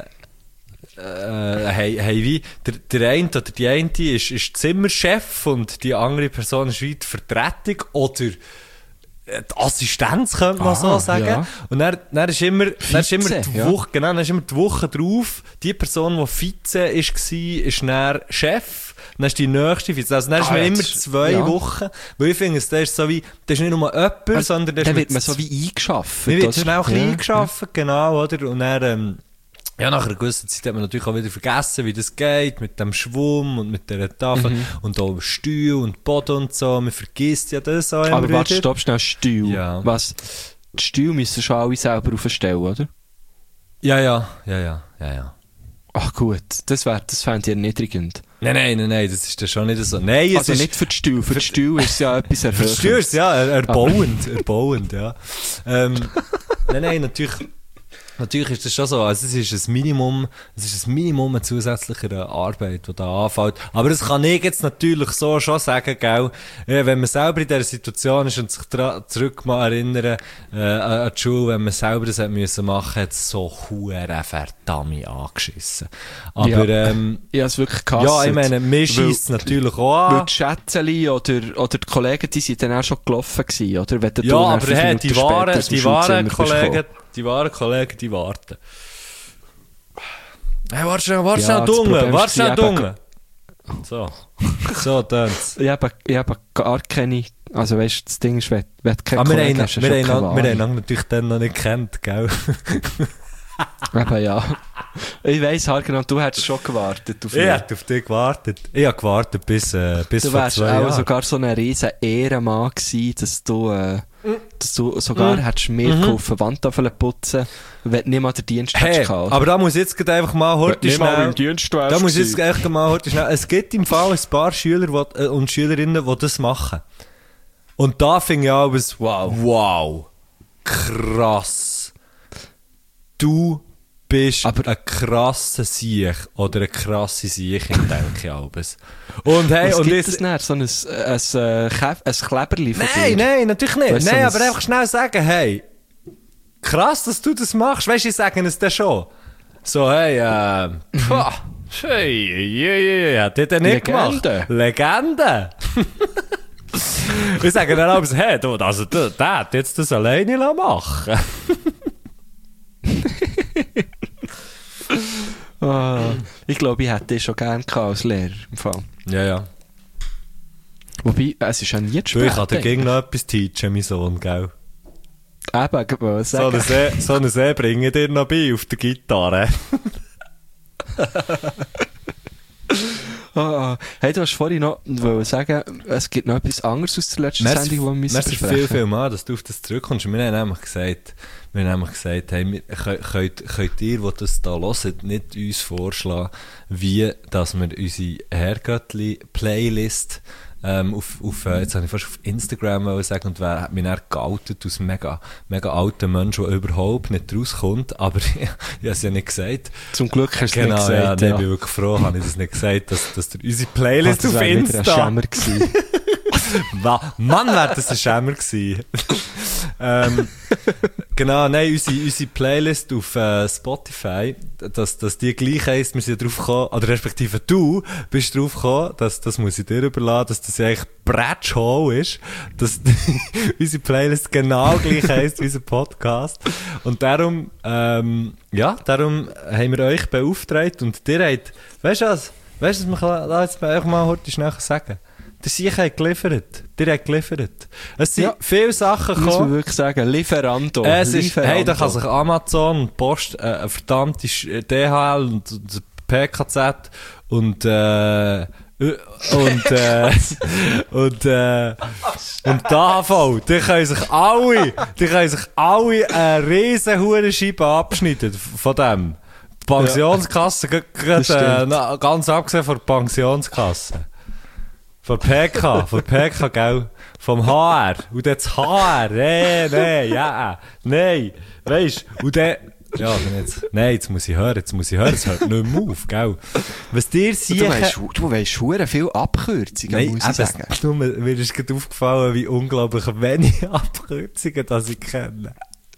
äh, hey, hey, wie, der, der eine oder die eine ist, ist Zimmerchef und die andere Person ist wie die Vertretung oder äh, die Assistenz, könnte man Ah, so sagen. ja. Und dann, dann ist immer, dann ist immer Vize, die ja. Woche, genau, dann ist immer die Woche drauf, die Person, die Vize ist, war, ist dann Chef, dann ist die nächste Vize. Also dann ist Ah, man ja, immer das- zwei ja. Wochen, weil ich finde, das ist so wie, das ist nicht nur jemand, sondern das ist Dann wird mit man so wie eingeschafft, man wird oder? schnell ein bisschen Ja. eingeschafft, genau, oder? Und dann, ähm, ja, nach einer gewissen Zeit hat man natürlich auch wieder vergessen, wie das geht, mit dem Schwumm und mit der Tafel Mhm. und auch Stuhl und Boden und so. Man vergisst ja das auch immer Aber warte, wieder. stopp schnell, Stuhl. Ja. Was? Die Stuhl müssen schon alle selber aufstellen, oder? Ja, ja, ja, ja, ja, ja. Ach gut, das wär, das fände ich erniedrigend. Nein, nein, nein, nein, das ist dann schon nicht so. Nein, es Also ist, nicht für die Stuhl, für die Stuhl ist es ja etwas für die erhöht. Stuhl ist es ja er- erbauend, erbauend, ja. Ähm, nein, nein, natürlich, natürlich ist das schon so. Also es ist ein Minimum, es ist ein Minimum an zusätzlicher Arbeit, die da anfällt. Aber das kann ich jetzt natürlich so schon sagen, gell. Ja, wenn man selber in dieser Situation ist und sich dra- zurück mal erinnern, äh, an an die Schule, wenn man selber das hat müssen machen, hat es so hure verdammt angeschissen. Aber, Ja. ähm, Ich habe es wirklich gehasst. ja, ich meine, mir scheisst es natürlich auch Weil an. die Schätzeli oder, oder die Kollegen, die sind dann auch schon gelaufen gewesen, oder? Wenn du Ja, dann aber fünf hey, Minuten die später wahren, aus dem die wahren Schulzimmer bist Kollegen, gekommen. die wahren Kollegen, die warten. Hey, warte schnell, warte Ja, schnell, das Dunge, Problem warte ist, schnell, ich eben- Dunge. So. So, tönnt's. Ich habe, ich habe gar keine, also weißt du, das Ding ist, wenn, wenn du keine Aber wir Kollegen haben, hast, hast du wir, schon haben, keine wir haben Wahl. ihn natürlich dann noch nicht gekannt, gell? Eben, ja. Ich weiss, Hargen, du hättest schon gewartet auf Ich mich. hätte auf dich gewartet. Ich habe gewartet bis, äh, bis Du vor wärst zwei auch Jahren. sogar so ein riesen Ehrenmann gewesen, dass du, äh, dass du sogar Mm. hättest mir Mhm. geholfen, Wandtafeln putzen, wenn du nicht mal den Dienst Hey, hättest gehabt. aber da muss ich jetzt gerade einfach mal heute schnell... Dienst Da muss ich jetzt echt mal heute schnell... Es gibt im Fall ein paar Schüler die, äh, und Schülerinnen, die das machen. Und da finde ich auch etwas, wow, wow, krass. Du bist Aber- ein krasser Sieg oder eine krasse Siechin, denke ich alles. Und hey, Was und gibt jetzt... es dann? So ein, ein, ein, Käf- ein Kleberli von Nein, dir? nein, natürlich nicht. Weißt du, nein, so aber ein- einfach schnell sagen, hey, krass, dass du das machst. Weißt du, ich sage es dir schon. So, hey, äh, pah, hey, yeah, yeah, yeah, hat der denn nicht Legende. gemacht? Legende. Ich sage dann auch, hey, du, also, der, der hat jetzt das alleine machen. Ah, ich glaube, ich hätte dich schon gerne gehabt als Lehrer. Im Fall. Ja, ja. Wobei, es ist ja nie zu Du, spät. ich kann dir gegen noch etwas teachen, mein Sohn, gell? Eben, ich wollte So sagen. einen See, so einen See bringe ich dir noch bei auf der Gitarre. Ah, hey, du hast vorhin noch wollen sagen, es gibt noch etwas anderes aus der letzten Merci, Sendung, die wir müssen merci besprechen. viel, viel mal, dass du auf das zurückkommst. Wir haben nämlich gesagt, wir haben nämlich gesagt, hey, wir, könnt, könnt, könnt ihr, die das da hört, nicht uns vorschlagen, wie dass wir unsere Herrgöttli-Playlist ähm, auf, auf, äh, jetzt habe ich fast auf Instagram wollen sagen, und wer hat mich dann geoutet als mega, mega alter Mensch, der überhaupt nicht rauskommt, aber ich, ich habe es ja nicht gesagt. Zum Glück hast du Genau, es nicht ja, gesagt. nee, Ja, ich bin wirklich froh, habe ich das nicht gesagt, dass, dass du unsere Playlist das auf wäre wieder ein Insta... Schämer gewesen. Ma- Mann, wäre das ein Schämer gewesen. ähm, genau, nein, unsere, unsere Playlist auf äh, Spotify, dass, dass die gleich heisst, wir sind drauf gekommen, oder respektive du bist drauf gekommen, dass, das muss ich dir überlassen, dass das ja eigentlich Bretschhole ist, dass unsere Playlist genau gleich heisst wie unser Podcast. Und darum, ähm, ja, darum haben wir euch beauftragt und ihr habt, weißt du was, weißt du, was wir lass jetzt euch mal heute schnell sagen? Der Sieg hat geliefert. Der hat geliefert. Es sind Ja. viele Sachen Muss man gekommen. wirklich sagen, Lieferando. Es ist, Lieferando. hey, da kann sich Amazon und Post, äh, eine verdammte Sch- D H L und, und P K Z und, äh, und, äh, und, äh, und die A H V, die können sich alle, die können sich alle eine riesen Hurenscheibe abschneiden von dem. Die Pensionskasse, ja. Das äh, stimmt. na, ganz abgesehen von der Pensionskasse. Von P K, von P K, gell? Vom H R. Und dann das H R. Nee, nee, ja. Nee. Weisst du? Und dann, ja, dann jetzt, nein, jetzt muss ich hören, jetzt muss ich hören, es hört nicht mehr auf, gell? Was dir Du sicher... weißt, du weißt schon viel Abkürzungen, Nein, muss ich eben, sagen. nur, mir ist gerade aufgefallen, wie unglaublich wenig Abkürzungen das ich kenne.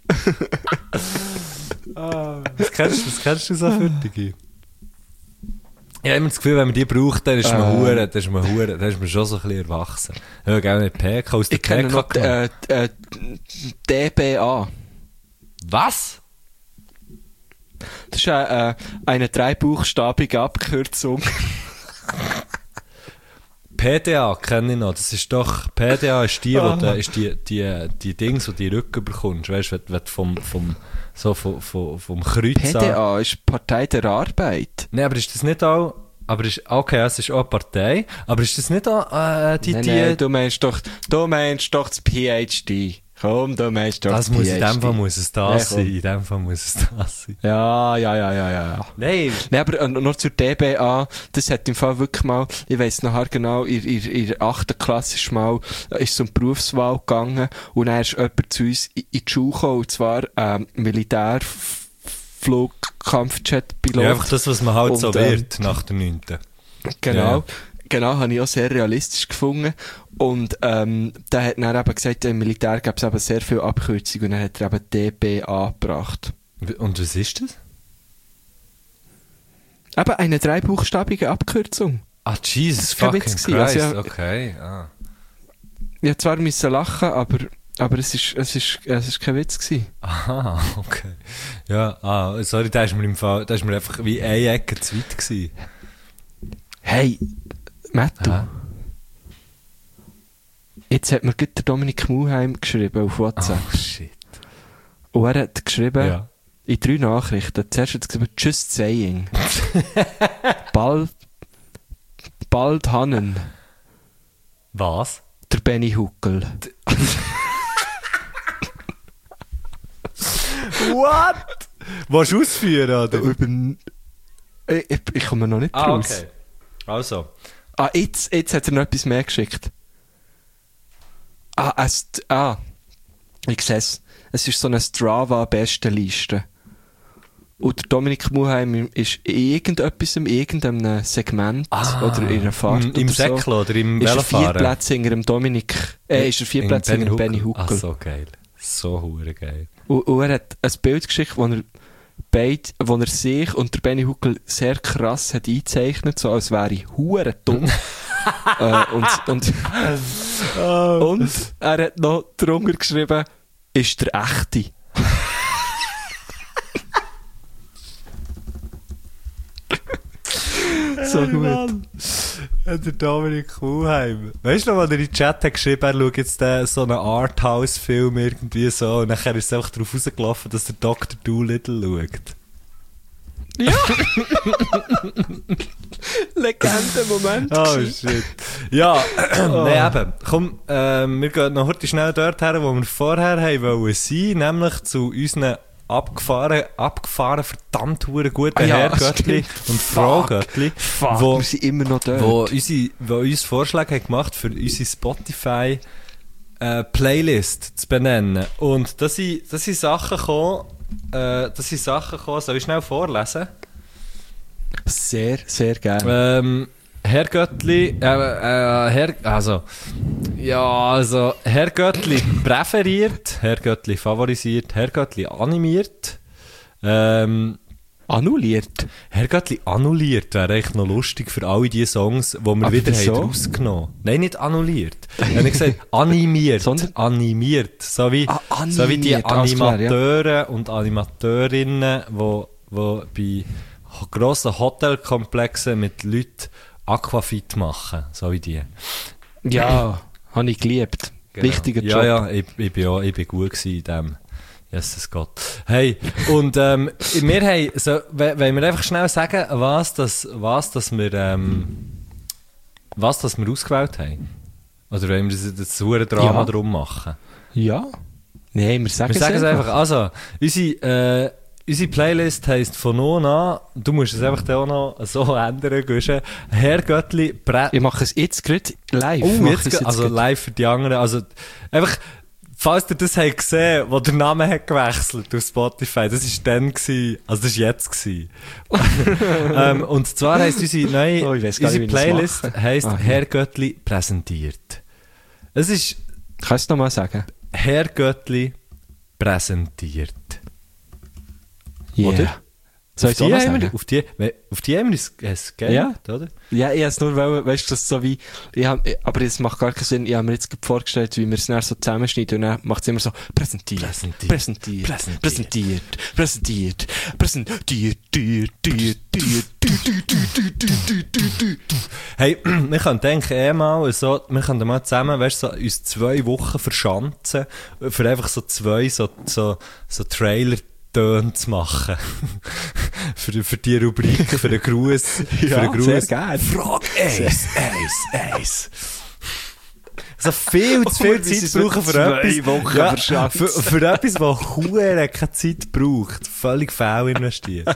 ah, was, kennst, was kennst du so für Digi? Ich habe immer das Gefühl, wenn man die braucht, dann ist man Ähm. hure, dann ist man hure, dann ist man schon so ein bisschen erwachsen. Ich habe gerne P K aus der Ich kenne P K noch genommen. äh, äh, D B A. Was? Das ist äh, äh, eine dreibuchstabige Abkürzung. P D A kenne ich noch. Das ist doch, P D A ist die, wo Ah. du, ist die, die, die Dings, die du die Rücken bekommst. Weißt du, wenn, wenn du vom, vom, so vom, vom, vom Kreuz P D A ist Partei der Arbeit. Nein, aber ist das nicht auch, aber ist, okay, es ist auch eine Partei, aber ist das nicht auch, äh, die, Nein, die, nein, du meinst doch, du meinst doch das P H D. Komm, du meinst doch das das muss, P H D. in dem Fall muss es das Nein, sein, in dem Fall muss es das sein. Ja, ja, ja, ja, ja. Nein. Nein, aber äh, noch zur D B A, das hat im Fall wirklich mal, ich weiss nachher genau, in, in, in der achten Klasse ist mal, äh, ist so eine Berufswahl gegangen und dann ist jemand zu uns in, in die Schule gekommen, und zwar ähm, Militärflugkampfjet-Pilot. Ja, einfach das, was man halt Und, so ähm, wird nach der neunten Genau. Ja. Genau, habe ich auch sehr realistisch gefunden. Und ähm, der hat dann eben gesagt, im Militär gäbe es eben sehr viele Abkürzungen und dann hat er eben D B A gebracht. Und was ist das? Eben eine dreibuchstabige Abkürzung. Ah, Jesus Das war kein fucking Witz gewesen. Christ, Also, ja, okay, ah. Ich musste zwar müssen lachen, aber, aber es ist, es ist, es ist kein Witz gewesen. Aha, okay. Ja, ah, sorry, da ist mir im Fall, da ist mir einfach wie eine Ecke zu weit gewesen. Hey, Matt, du. Hä? Jetzt hat mir gerade der Dominik Muheim geschrieben auf WhatsApp. Oh, shit. Und er hat geschrieben, Ja. in drei Nachrichten. Zuerst hat er geschrieben, just saying. bald, bald Hannen. Was? Der Benny Huckel. What? Willst du ausführen, oder? Über... Ich, ich, ich komme noch nicht Ah, raus. okay. Also. Ah, jetzt, jetzt hat er noch etwas mehr geschickt. Ah, es, ah. ich sehe es. Es ist so eine Strava-Bestenliste. Und der Dominik Muheim ist in irgendetwas, in irgendeinem Segment Ah, oder in einer Fahrt Im, im oder so, Säckl oder im ist er vier Velofahren? Plätze hinter dem Dominik, äh, ist er vier In Plätze hinter dem Benny Huckel. Huckel. Ach, so geil. So hure geil. Und, und er hat ein Bild geschickt, wo er, beid, wo er sich und der Benny Huckel sehr krass hat eingezeichnet, so als wäre ich hure dumm. äh, und, und, und er hat noch drunter geschrieben, ist der echte. So gut. Der Dominik Muheim. Weißt du noch, als er in den Chat hat geschrieben, er schaut jetzt den, so einen Arthouse-Film irgendwie so und nachher ist es einfach darauf rausgelaufen, dass der Doktor Dolittle schaut. Ja! Legenden-Moment. Oh shit. Ja, nein, eben. Komm, ähm, wir gehen noch heute schnell dort her, wo wir vorher haben wollen sein, nämlich zu unseren abgefahren, abgefahren, verdammt hure guten Ah ja, Herrgöttli stimmt. und Frau Fuck. Göttli, Fuck, wo, wir sind immer noch dort. wo, unsere, wo uns Vorschläge haben gemacht für unsere Spotify äh, Playlist zu benennen. Und da sind, da sind Sachen gekommen, äh, da sind Sachen gekommen, soll ich schnell vorlesen? Sehr, sehr gerne. Ähm, Herr Göttli, äh, äh, Herr, also, ja, also, Herr Göttli präferiert, Herr Göttli favorisiert, Herr Göttli animiert, ähm, Annulliert. Herr Göttli annulliert wäre echt noch lustig für alle die Songs, die wir Aber wieder wieso? haben rausgenommen. Nein, nicht annulliert. Ich habe gesagt, animiert, Sondern- animiert, so wie, Ah, so wie die animiert, alles klar, ja. Animateure und Animateurinnen, wo, wo bei grossen Hotelkomplexen mit Leuten Aquafit machen, so wie die. Ja, habe ich geliebt. Genau. Wichtiger ja, Job. Ja, ich, ich, bin auch, ich bin gut gewesen in dem. Jesus Gott. Hey, und ähm, wir haben, so, we- wollen wir einfach schnell sagen, was das, was das wir, ähm, was das wir ausgewählt haben? Oder wollen wir das, das hure Drama Ja. drum machen? Ja. Nein, wir sagen Wir sagen es einfach. Also, unsere, äh, unsere Playlist heisst von nun an, du musst es einfach dann auch noch so ändern, Guschen. Herr Göttli, Brett. Ich mache es jetzt gerade live. Oh, Ich mache jetzt, es ge- also gerade. live für die anderen. Also, einfach, falls ihr das habt gesehen, wo der Name hat gewechselt auf Spotify, das war dann gewesen, also das war jetzt gewesen. ähm, und zwar heisst unsere neue, Oh, ich weiss gar unsere nicht, wie ich das Playlist mache. heisst Ah, ja. Herr Göttli präsentiert. Es ist Kannst du es nochmal sagen? Herr Göttli präsentiert. Yeah. Oder? Soll Auf ich es die, auch noch haben wir, sagen? auf, die, we- auf die haben wir es es geändert, oder? Ja, ich habe es nur, weil, weißt du, das so wie, ich hab, aber es macht gar keinen Sinn, ich habe mir jetzt gerade vorgestellt, wie wir es dann so zusammenschneiden und dann macht es immer so, präsentiert, Präsentiert. präsentiert, Präsentiert. präsentiert, präsentiert, präsentiert, präsentiert, Hey, wir können denken, eh mal, so, wir können mal zusammen, weißt du, so, uns zwei Wochen verschanzen, für einfach so zwei, so, so, so Trailer-Töne zu machen. für, für die Rubrik, für den Gruß, für den Gruß. sehr gerne. Frage eins, eins, eins. Also viel zu viel Oh, wir sind Zeit brauchen für zwei etwas. Wochen ja, verschanzt. für, für etwas, das hure keine Zeit braucht. Völlig faul investiert.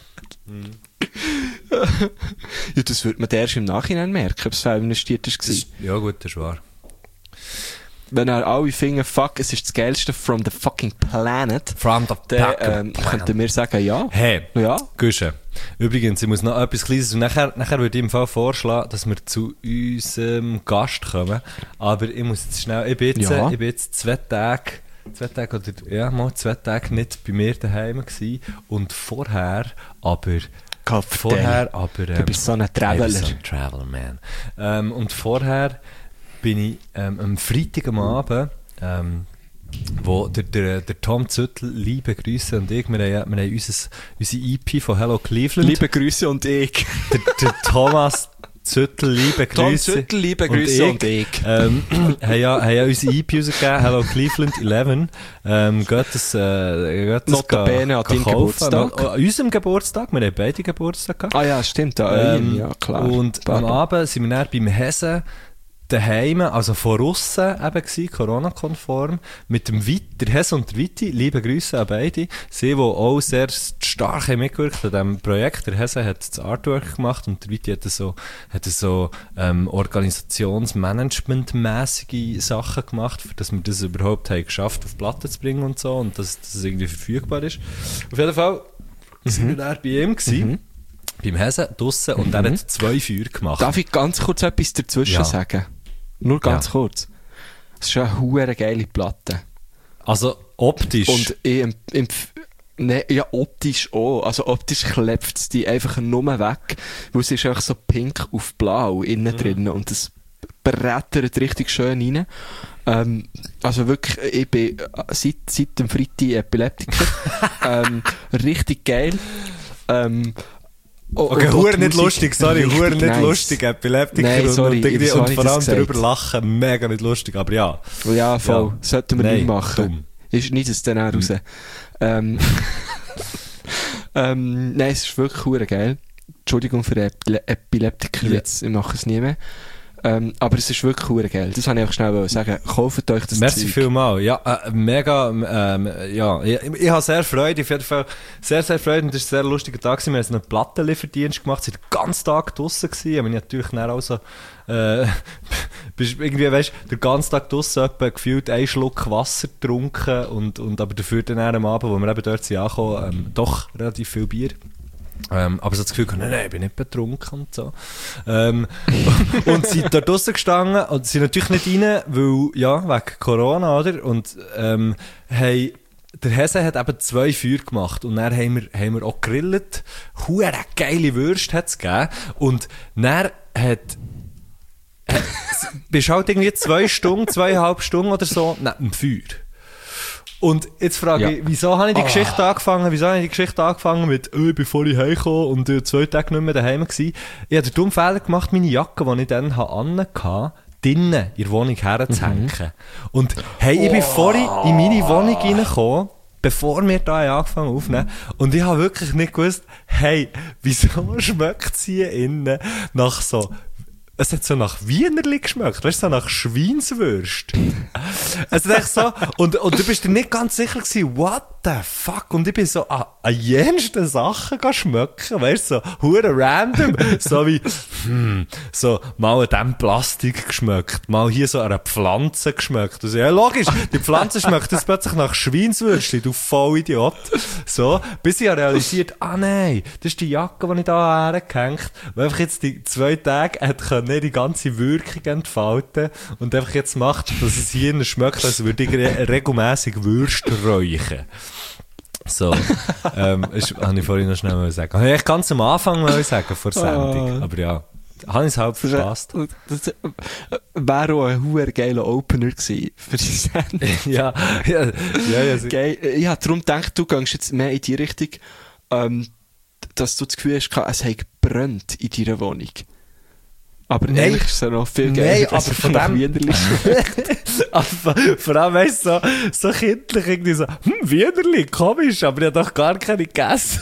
Ja, das wird man erst im Nachhinein merken, ob es faul investiert war. Ja gut, das ist wahr. Wenn er alle finden, fuck, es ist das Geilste from the fucking planet, From the dann ähm, könnten wir sagen, ja. Hey, Ja. Guschen. Übrigens, ich muss noch etwas Kleines und nachher, nachher würde ich im Fall vorschlagen, dass wir zu unserem Gast kommen. Aber ich muss jetzt schnell, ich bin jetzt, Ja. ich bin jetzt zwei Tage, zwei Tage oder, ja, mal zwei Tage nicht bei mir daheim gewesen. Und vorher, aber, Gott, vorher, aber, ähm, du bist so ein Traveler. ich bin so ein Traveler, man. Ähm, und vorher bin ich, ähm, am Freitag am Abend, ähm, wo der, der, der Tom Züttel, liebe Grüße und ich, wir haben, wir haben unser, unsere E P von Hello Cleveland. Liebe Grüße und ich. Der, der Thomas Züttel, liebe Grüße. Tom Züttel, liebe Grüße und ich. Ähm, haben ja, haben ja unsere E P rausgegeben, Hello Cleveland elf. Ähm, geht das, äh, geht das Notabene ga- an ga deinem kaufen. Geburtstag. An unserem Geburtstag, wir haben beide Geburtstag gehabt. Ah ja, stimmt, da Ähm, ja klar. Und am Pardon. Abend sind wir dann beim Hesen daheim, also von aussen eben gewesen, Corona-konform, mit dem Witt, der Hesse und der Witti, liebe Grüße an beide, sie, die auch sehr stark haben mitgewirkt an diesem Projekt. Der Hesse hat das Artwork gemacht und der Witti hat so, hat so ähm, Organisationsmanagement-mäßige Sachen gemacht, für dass wir das überhaupt haben geschafft auf Platte zu bringen und so und dass das irgendwie verfügbar ist. Auf jeden Fall sind wir dann bei ihm gewesen. Beim Hesen draussen und er hat zwei Feuer gemacht. Darf ich ganz kurz etwas dazwischen Ja. sagen? Nur ganz Ja. kurz. Es ist schon eine hure geile Platte. Also optisch. Und ich empf- empf- ne, ja, optisch auch. Also optisch klebt es die einfach nur weg, weil es ist einfach so pink auf blau innen drin und es brettert richtig schön rein. Ähm, also wirklich, ich bin äh, seit, seit dem Freitag Epileptiker. ähm, richtig geil. Ähm, oh, Okay, und auch hure die nicht Musik lustig, sorry, richtig hure nicht nice. lustig, Epileptiker Nein, und, sorry, und, irgendwie- wieso und habe ich vor das allem gesagt? darüber lachen, mega nicht lustig, aber ja. Ja, voll. Ja. Sollten wir Nein, nicht machen. dumm. Ist nicht das dann auch raus. ähm, ähm, nein, es ist wirklich hure geil. Entschuldigung für Epile- Epileptiker, Ja. jetzt, ich mache es nie mehr. Ähm, aber es ist wirklich hure geil. Das wollte ich einfach schnell sagen. Kauft euch das Merci Zeug. vielmals. Ja, äh, mega, ähm, ja, ich, ich habe sehr Freude, auf jeden Fall sehr, sehr Freude und es war ein sehr lustiger Tag gewesen. Wir haben einen Plattenlieferdienst gemacht, wir waren den ganzen Tag draussen gewesen, ich bin natürlich dann auch so, äh, bist irgendwie, weißt, den ganzen Tag draussen etwa gefühlt einen Schluck Wasser getrunken und, und aber dafür dann am Abend, wo wir eben dort sind angekommen, ähm, doch relativ viel Bier. Ähm, aber so das Gefühl, nein, nein, ich bin nicht betrunken und so. Ähm, und sind da draussen gestanden und sind natürlich nicht rein, weil, ja, wegen Corona, oder? Und, ähm, hey, der Hesse hat eben zwei Feuer gemacht und dann haben wir, haben wir auch gegrillt. Hure geile Würste hat es gegeben. Und dann hat, hat bist halt irgendwie zwei Stunden, zweieinhalb Stunden oder so neben dem Feuer. Und jetzt frage Ja. ich, wieso habe ich die Geschichte angefangen, wieso habe ich die Geschichte angefangen mit, oh, ich bin voll heimgekommen und äh, zwei Tage nicht mehr daheim gewesen. Ich habe den dummen Fehler gemacht, meine Jacke, die ich dann hatte, drinnen in der Wohnung herzuhängen. Mhm. Und hey, ich bin vorhin in meine Wohnung reingekommen, bevor wir da angefangen aufnehmen. Und ich habe wirklich nicht gewusst, hey, wieso schmeckt es hier innen nach so... Es hat so nach Wienerli geschmeckt, weißt du, so nach Schweinswürst. Also echt so, und, und du bist dir nicht ganz sicher gewesen, what the fuck? Und ich bin so an, an jensten Sachen schmecken, weißt du, so hure random, so wie, hm, so mal an dem Plastik geschmeckt, mal hier so an einer Pflanze geschmeckt. Also, ja, logisch, die Pflanze schmeckt jetzt plötzlich nach Schweinswürstchen, du Vollidiot. So, bis ich realisiert, ah nein, das ist die Jacke, die ich da hergehängt habe, weil einfach jetzt die zwei Tage hat können nicht die ganze Wirkung entfalten und einfach jetzt macht, dass es hier schmeckt, als würde ich re- regelmässig Würste räuchen. So, ähm, das wollte ich vorhin noch schnell mal sagen. Habe ich ganz am Anfang mal sagen, vor der Sendung, aber ja, habe ich es halb verpasst. Das wäre auch ein huere geiler Opener gewesen für die Sendung. ja, ja, ja, ja. So. Geil. Ich habe darum gedacht, du gehst jetzt mehr in die Richtung, ähm, dass du das Gefühl hast, es hat gebrannt in deiner Wohnung. Aber Nein. eigentlich ist es ja noch viel geiler, Nein, dass aber es von nach dem- Wienerli schmeckt. Aber vor allem, weißt du, so, so kindlich irgendwie so, hm, Wienerli, komisch, aber ich habe doch gar keine gegessen.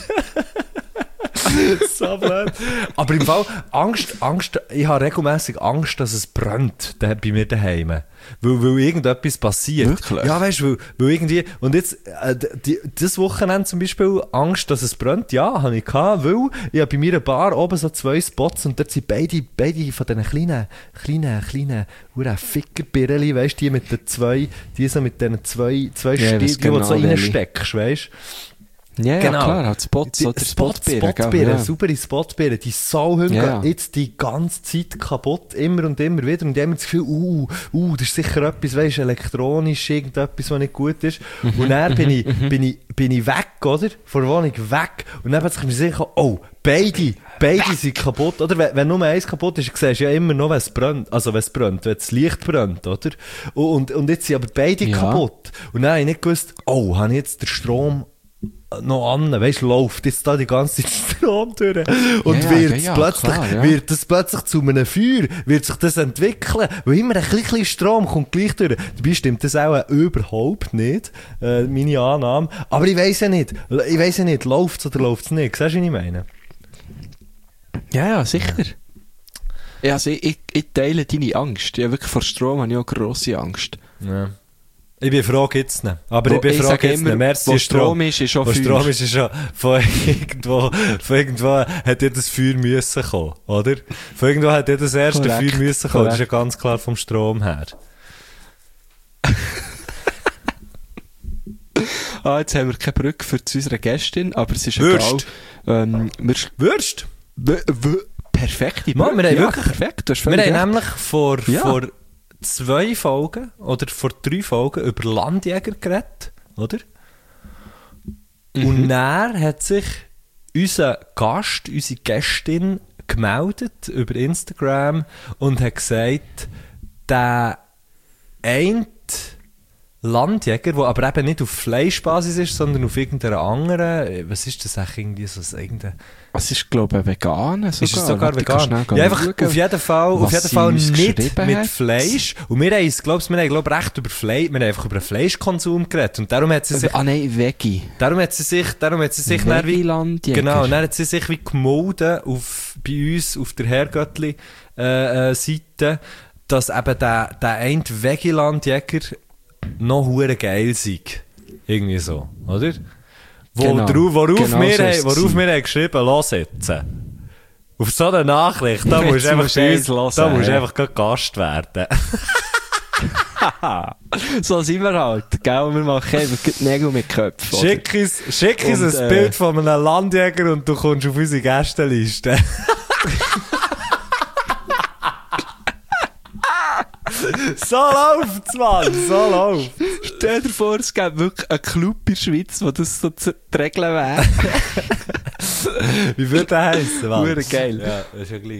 So blöd. Aber im Fall, Angst, Angst, ich habe regelmässig Angst, dass es brennt da, bei mir daheim. Weil, weil irgendetwas passiert. Wirklich? Ja, weißt du, weil, weil irgendwie, und jetzt, äh, die, das Wochenende zum Beispiel, Angst, dass es brennt, ja, habe ich gehabt, weil ich habe bei mir eine Bar oben so zwei Spots und dort sind beide, beide von diesen kleinen, kleinen, kleinen, ura Fickerbirreli, weißt du, die mit den zwei, die so mit diesen zwei, zwei Ja, Stiegeln, das die du genau so welche. reinsteckst, weißt du. Ja, Genau. ja, klar, halt Spots Die oder Spot, Spotbeeren. Spotbeeren, Ja. saubere Spotbeeren, die Sauhunde Ja, gehen ja. jetzt die ganze Zeit kaputt, immer und immer wieder. Und die haben das Gefühl, uh, uh, das ist sicher etwas, weißt, elektronisch, irgendetwas, was nicht gut ist. Mhm, und dann bin ich, bin ich, bin ich weg, oder? Von der Wohnung weg. Und dann hat sich mir sicher, oh, beide, beide sind kaputt, oder? Wenn, wenn nur eins kaputt ist, siehst du ja immer noch, wenn es brennt, also wenn es brennt, wenn das Licht brennt, oder? Und, und jetzt sind aber beide Ja. kaputt. Und dann habe ich nicht gewusst, oh, habe ich jetzt den Strom noch an, weißt du, läuft jetzt da die ganze Zeit Strom durch und Ja, wird ja, ja, plötzlich, klar, ja. wird das plötzlich zu einem Feuer, wird sich das entwickeln, weil immer ein bisschen Strom kommt gleich durch. Dabei stimmt das auch überhaupt nicht, äh, meine Annahme. Aber ich weiss ja nicht, ich weiss ja nicht, läuft es oder läuft es nicht, siehst du, was ich meine? Ja, ja, sicher. Ja, also ich, ich, ich teile deine Angst. Ja, wirklich vor Strom habe ich auch grosse Angst. Ja. Ich bin froh, gibt's nicht. Aber Wo- ich bin ich froh, sage gibt's immer, nicht. Merci, wo Strom ist, ist auch Wo Feuer. Strom ist, ist schon, von irgendwo, von irgendwo hat ja das Feuer müssen kommen, oder? Von irgendwo hat ja das erste Korrekt, Feuer müssen kommen. Das ist ja korrekt. ganz klar vom Strom her. Ah, jetzt haben wir keine Brücke für zu unserer Gästin, aber es ist Würst. egal. Ähm, wir, Würst? w, w, perfekte Mann, wir haben ja, wirklich- perfekt, du hast Wir völlig haben recht. nämlich vor, Ja. vor zwei Folgen, oder vor drei Folgen über Landjäger geredet, oder? Und Mhm. dann hat sich unser Gast, unsere Gästin gemeldet über Instagram und hat gesagt, der eine Landjäger, der aber eben nicht auf Fleischbasis ist, sondern auf irgendeiner anderen, was ist das eigentlich, irgendwie so irgendein... Es ist, glaube ich, vegan. Ist es sogar vegan? Ja, einfach auf jeden Fall, auf jeden Fall nicht mit Fleisch. Und wir haben es, glaubst, wir haben, glaub, recht über Fleisch, wir haben einfach über den Fleischkonsum geredet. Und darum hat sie sich... Ah nein, Veggie. Darum hat sie sich, darum hat sie sich... Veggie-Landjäger. Genau, und dann hat sie sich wie gemolden auf, bei uns auf der Herrgöttli-Seite, äh, äh, dass eben der, der eine Veggie-Landjäger noch hure geil sei. Irgendwie so, oder? Wo, genau. Drauf, worauf genau wir, so haben, worauf wir haben geschrieben, los jetzt. Auf so eine Nachricht, da musst du einfach, uns, hören, da musst ja. einfach Gast werden. So sind wir halt, gell? Wir machen einfach die Nägel mit Köpfen. Schick uns, schick uns ein äh, Bild von einem Landjäger und du kommst auf unsere Gästeliste. So läuft's, Mann, so läuft's. Stell dir vor, es gäbe wirklich einen Club in der Schweiz, wo das so zu regeln wäre. Wie würde der heissen, Mann? Hure geil. Ja, das ist ja gleich.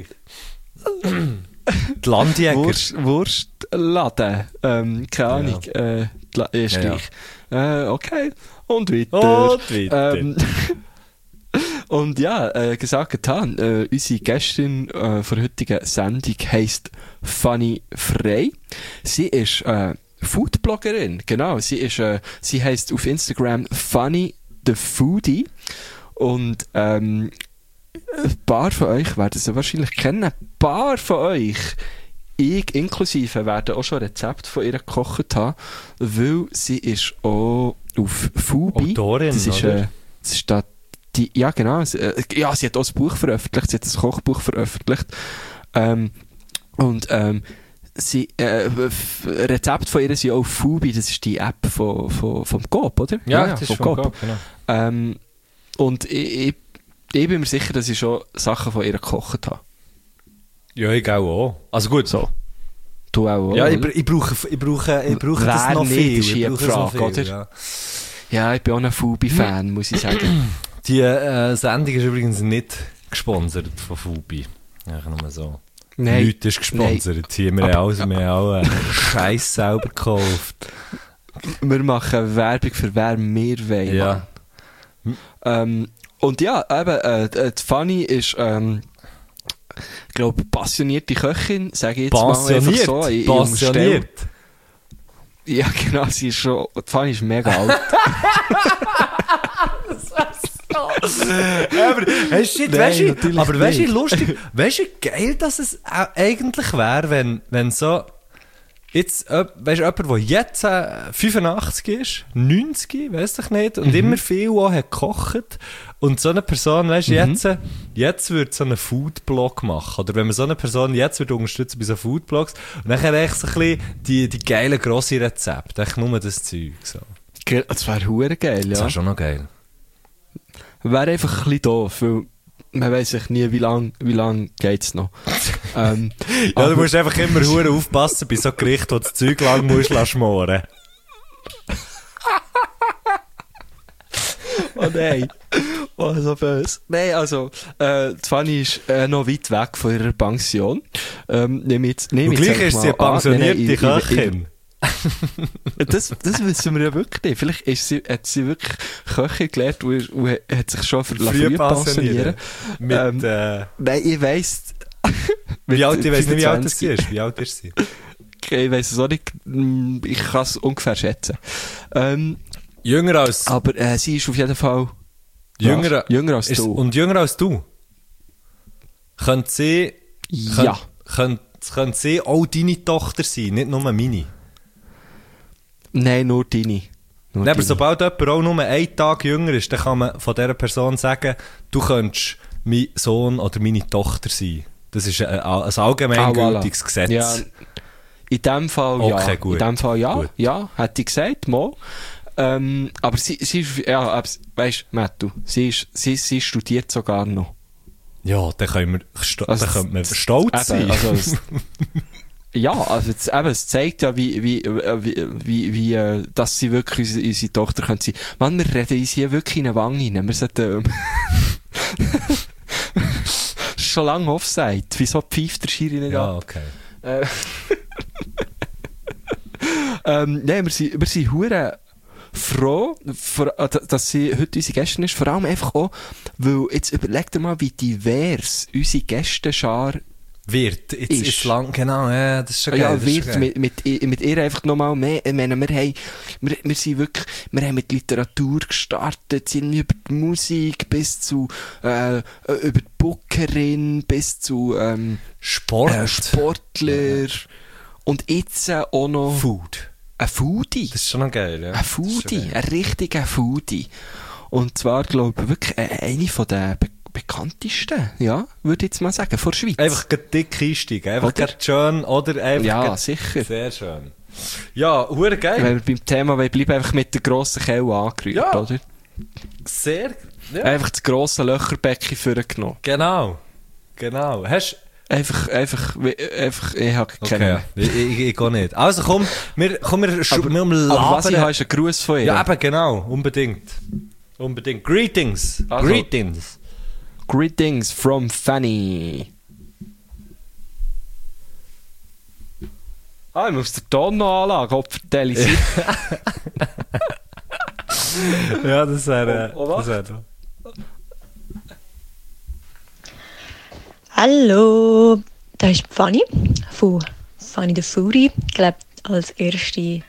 Die Landjäger. Wurst, Wurstladen, ähm, keine Ahnung, ja. äh, ist ja, gleich. Ja. Äh, okay, und weiter. Und weiter. Ähm, und ja, äh, gesagt getan, äh, unsere Gästin äh, von der heutigen Sendung heisst Fanny Frey. Sie ist äh, Foodbloggerin, genau. Sie ist, äh, sie heisst auf Instagram Fanny the Foodie. Und ähm, ein paar von euch werden sie wahrscheinlich kennen. Ein paar von euch, ich inklusive, werden auch schon Rezepte von ihr gekocht haben, weil sie ist auch auf Foodie. Autorin, das ist, oder? Äh, das ist da die, ja, genau. Sie, äh, ja, sie hat auch ein Buch veröffentlicht, sie hat ein Kochbuch veröffentlicht. Ähm, und ähm, sie, äh, Rezepte von ihr sind auch auf Foodie, das ist die App von, von, vom Coop, oder? Ja, ja, das ist vom Coop, genau. Ähm, und ich, ich, ich bin mir sicher, dass ich schon Sachen von ihr gekocht habe. Ja, ich auch. Also gut. So. Du auch, ja, oder? ich, ich brauche, ich brauche, ich brauche das noch viel. Ist hier ich die Frage, viel, oder? Ja. Ja, ich bin auch ein Fubi-Fan, muss ich sagen. Die äh, Sendung ist übrigens nicht gesponsert von Fubi. Ja, nur so. Nein. Nichts ist gesponsert. Hier, wir, haben alles, wir haben alle Scheiß selber gekauft. Wir machen Werbung für wer wir wollen. Ja. Ähm, und ja, eben, äh, die Fanny ist, ähm, ich glaube, passionierte Köchin, sage ich jetzt mal einfach so. Ich, Passioniert? Ich ja, genau, sie ist schon, die Fanny ist mega alt. Das war so. aber, hey, shit, Nein, weißt du, aber weißt du, lustig, weißt du, geil, dass es eigentlich wäre, wenn, wenn so, jetzt, weißt du, jemand, der jetzt äh, fünfundachtzig ist, neunzig, weiss ich nicht, und mhm. immer viel auch hat gekocht, und so eine Person, weißt du, mhm. jetzt, jetzt würde so einen Foodblog machen, oder wenn man so eine Person jetzt würde unterstützen bei so Foodblogs, und dann echt so ein bisschen die, die geilen, grossen Rezepte, echt nur das Zeug, so. Das wäre hure geil, ja. Das wäre schon noch geil. Wäre einfach ein bisschen doof, weil man weiss sich nie, wie lange wie lang geht's noch. ähm, ja, du musst einfach immer hure aufpassen bei so Gerichten, wo du das Zeug lang musst schmoren. Oh nein. Oh, so böse. Nein, also, äh, die Fanny ist äh, noch weit weg von ihrer Pension. Ähm, nehm jetzt, nehm Und jetzt gleich ist sie eine pensionierte Köchin. Das, das wissen wir ja wirklich nicht. Vielleicht ist sie, hat sie wirklich Köchin gelernt und, und hat sich schon für früh pensionieren. Mit, ähm, äh, nein, ich weiss... wie alt, ich weiss nicht, wie alt sie ist. Wie alt ist sie? Ich weiss es auch nicht. Ich kann es ungefähr schätzen. Ähm, jünger als... Aber äh, sie ist auf jeden Fall... Jünger, jünger als ist, du. Und jünger als du? Könnte sie... Ja. Könnte, könnte sie auch deine Tochter sein, nicht nur meine? Nein, nur deine. Nur Nein, aber sobald jemand auch nur einen Tag jünger ist, dann kann man von dieser Person sagen, du könntest mein Sohn oder meine Tochter sein. Das ist ein, ein allgemeingültiges ah, voilà. Gesetz. Ja, in dem Fall okay, ja. Gut. In dem Fall ja. Gut. Ja, hätte ich gesagt, mal. Ähm, aber sie, sie ist, ja, aber, weißt du, Mattu, sie, ist, sie, sie studiert sogar noch. Ja, dann können wir, also, dann können wir stolz eben, sein. Also, es, ja, also es, eben, es zeigt ja, wie, wie, wie, wie, wie äh, dass sie wirklich unsere, unsere Tochter können sein. Mann, wir reden uns hier wirklich in eine Wange rein. Wir sollten, ähm, schon lange Offside. Wieso pfeift der Schiri nicht ja, ab? Okay. Äh, Ähm, nein, wir sind, wir sind hure froh, vor, dass sie heute unsere Gästin ist. Vor allem einfach auch, weil jetzt überleg dir mal, wie divers unsere Gästenschar Wird, jetzt ist. ist lang, genau, ja, das ist schon geil. ja, das ist wird schon geil. mit, mit, mit ihr einfach nochmal mehr. Ich meine, wir haben, wir, wir sind wirklich, wir haben mit Literatur gestartet, sind über die Musik bis zu, äh, über die Bookerin bis zu, ähm, Sport. äh, Sportler. Ja. Und jetzt äh, auch noch Food. ein Foodie. Das ist schon noch geil, ja. Ein Foodie, ein richtiger Foodie. Und zwar, glaube ich, wirklich äh, eine von den be- bekanntesten, ja, würde ich jetzt mal sagen, von der Schweiz. Einfach grad dick einsteigen, einfach Oder? grad schön, oder einfach Ja, grad- sicher. Sehr schön. Ja, hure geil. Wenn wir beim Thema wollen, bleiben einfach mit der grossen Kelle angerührt, Ja. oder? Sehr, ja. Einfach das grosse Löcherbecken vorgenommen. Genau, genau. Hast Einfach, einfach, wie- einfach, ich habe Okay, keine. ich, ich, ich gehe nicht. Also komm, wir, komm, wir, sch- Aber, wir umlabern. aber was ich habe, ist ein Gruß von ihr. Ja, eben, genau, unbedingt. Unbedingt. Greetings. Also- Greetings. Greetings from Fanny. Ah, ich muss den Ton noch anlagen, Opfertelle sein. Ja, das wäre... Oh, oh, das wäre Hallo, da ist Fanny von Fanny the Foodie. Ich glaube, als erste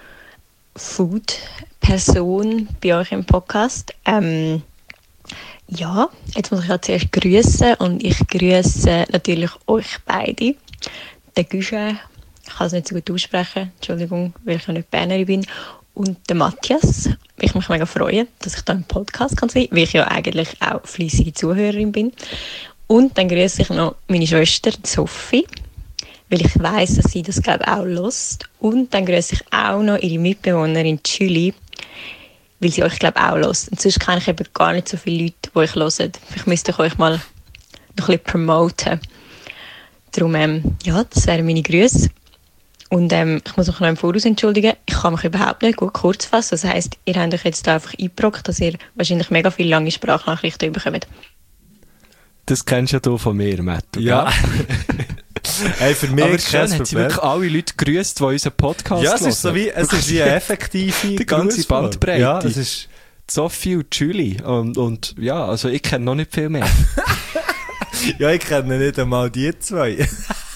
Food-Person bei euch im Podcast. Ähm, ja, jetzt muss ich ja zuerst grüßen und ich grüße natürlich euch beide. Den Guschen, ich kann es nicht so gut aussprechen, Entschuldigung, weil ich ja nicht Bernerin bin. Und den Matthias, ich mich mega freue, dass ich da im Podcast kann sein, weil ich ja eigentlich auch fleissige Zuhörerin bin. Und dann grüße ich noch meine Schwester Sophie, weil ich weiss, dass sie das glaube auch hört. Und dann grüße ich auch noch ihre Mitbewohnerin Julie, weil sie euch glaube auch hört. Und sonst kenne ich eben gar nicht so viele Leute, die euch hören. Ich müsste euch mal noch ein bisschen promoten. Darum, ähm, ja, das wären meine Grüße. Und ähm, ich muss mich noch im Voraus entschuldigen, ich kann mich überhaupt nicht gut kurz fassen. Das heisst, ihr habt euch jetzt da einfach eingebrockt, dass ihr wahrscheinlich mega viele lange Sprachnachrichten bekommt. Das kennst ja du von mir, Matt. Ja. Hey, für mich Aber kein schön, hat sie Problem. wirklich alle Leute gegrüßt, die unseren Podcast Ja, es ist so hören. wie, es ist wie eine effektive Die ganze Grußform. Bandbreite. Ja, es ist... Sophie und Julie. Und, und ja, also ich kenne noch nicht viel mehr. Ja, ich kenne nicht einmal die zwei.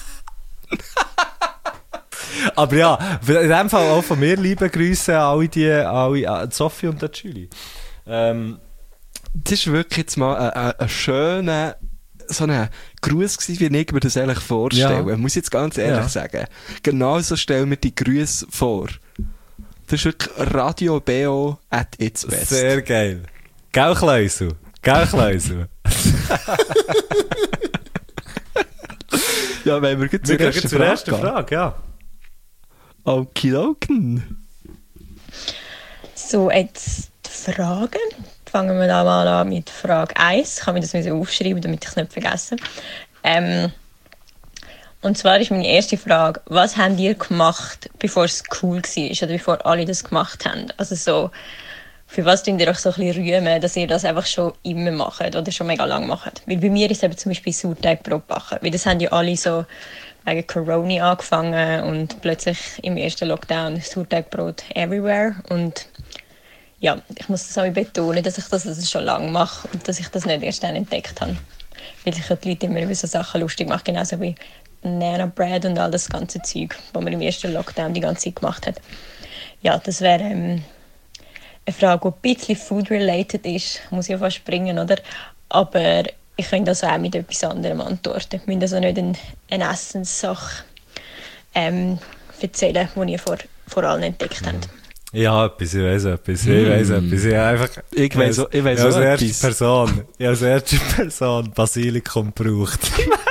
Aber ja, in dem Fall auch von mir liebe Grüße an alle die, alle, an Sophie und an Julie. Ähm, Das war wirklich jetzt mal ein, ein, ein schöner so ein Gruß gewesen, wie ich mir das eigentlich vorstelle. Ja. Muss ich jetzt ganz ehrlich Ja. sagen. Genauso stellen wir die Grüße vor. Das ist wirklich Radio B O at its best. Sehr geil. Gell, Kleusel? Gell, Kleusel? Ja, wenn wir gleich zur Wir ersten gehen zur Frage ersten gehen. Frage, ja. Okidoken. So, jetzt die Fragen. Fangen wir da mal an mit Frage eins. Ich habe mir das müssen aufschreiben, damit ich es nicht vergesse. Ähm, und zwar ist meine erste Frage, was habt ihr gemacht, bevor es cool war oder bevor alle das gemacht haben? Also so, für was tun ihr euch so ein bisschen rühmen, dass ihr das einfach schon immer macht oder schon mega lang macht? Weil bei mir ist es eben zum Beispiel Sauerteigbrot backen, weil das haben ja alle so wegen Corona angefangen und plötzlich im ersten Lockdown Sauerteigbrot everywhere und ja, ich muss das auch betonen, dass ich das also schon lange mache und dass ich das nicht erst dann entdeckt habe. Weil sich die Leute immer über so Sachen lustig machen, genauso wie Banana Bread und all das ganze Zeug, was man im ersten Lockdown die ganze Zeit gemacht hat. Ja, das wäre ähm, eine Frage, die ein bisschen food-related ist. Ich muss ja fast springen, oder? Aber ich könnte das auch mit etwas anderem antworten. Wir müssen also nicht eine, eine Essenssache ähm, erzählen, die ihr vor, vor allem entdeckt habt. Ja, etwas, ich weiss etwas, ich weiss etwas. Ich einfach, Ich weiss auch- ich weiss als auch erste etwas. Person, ich als erste Person Basilikum gebraucht.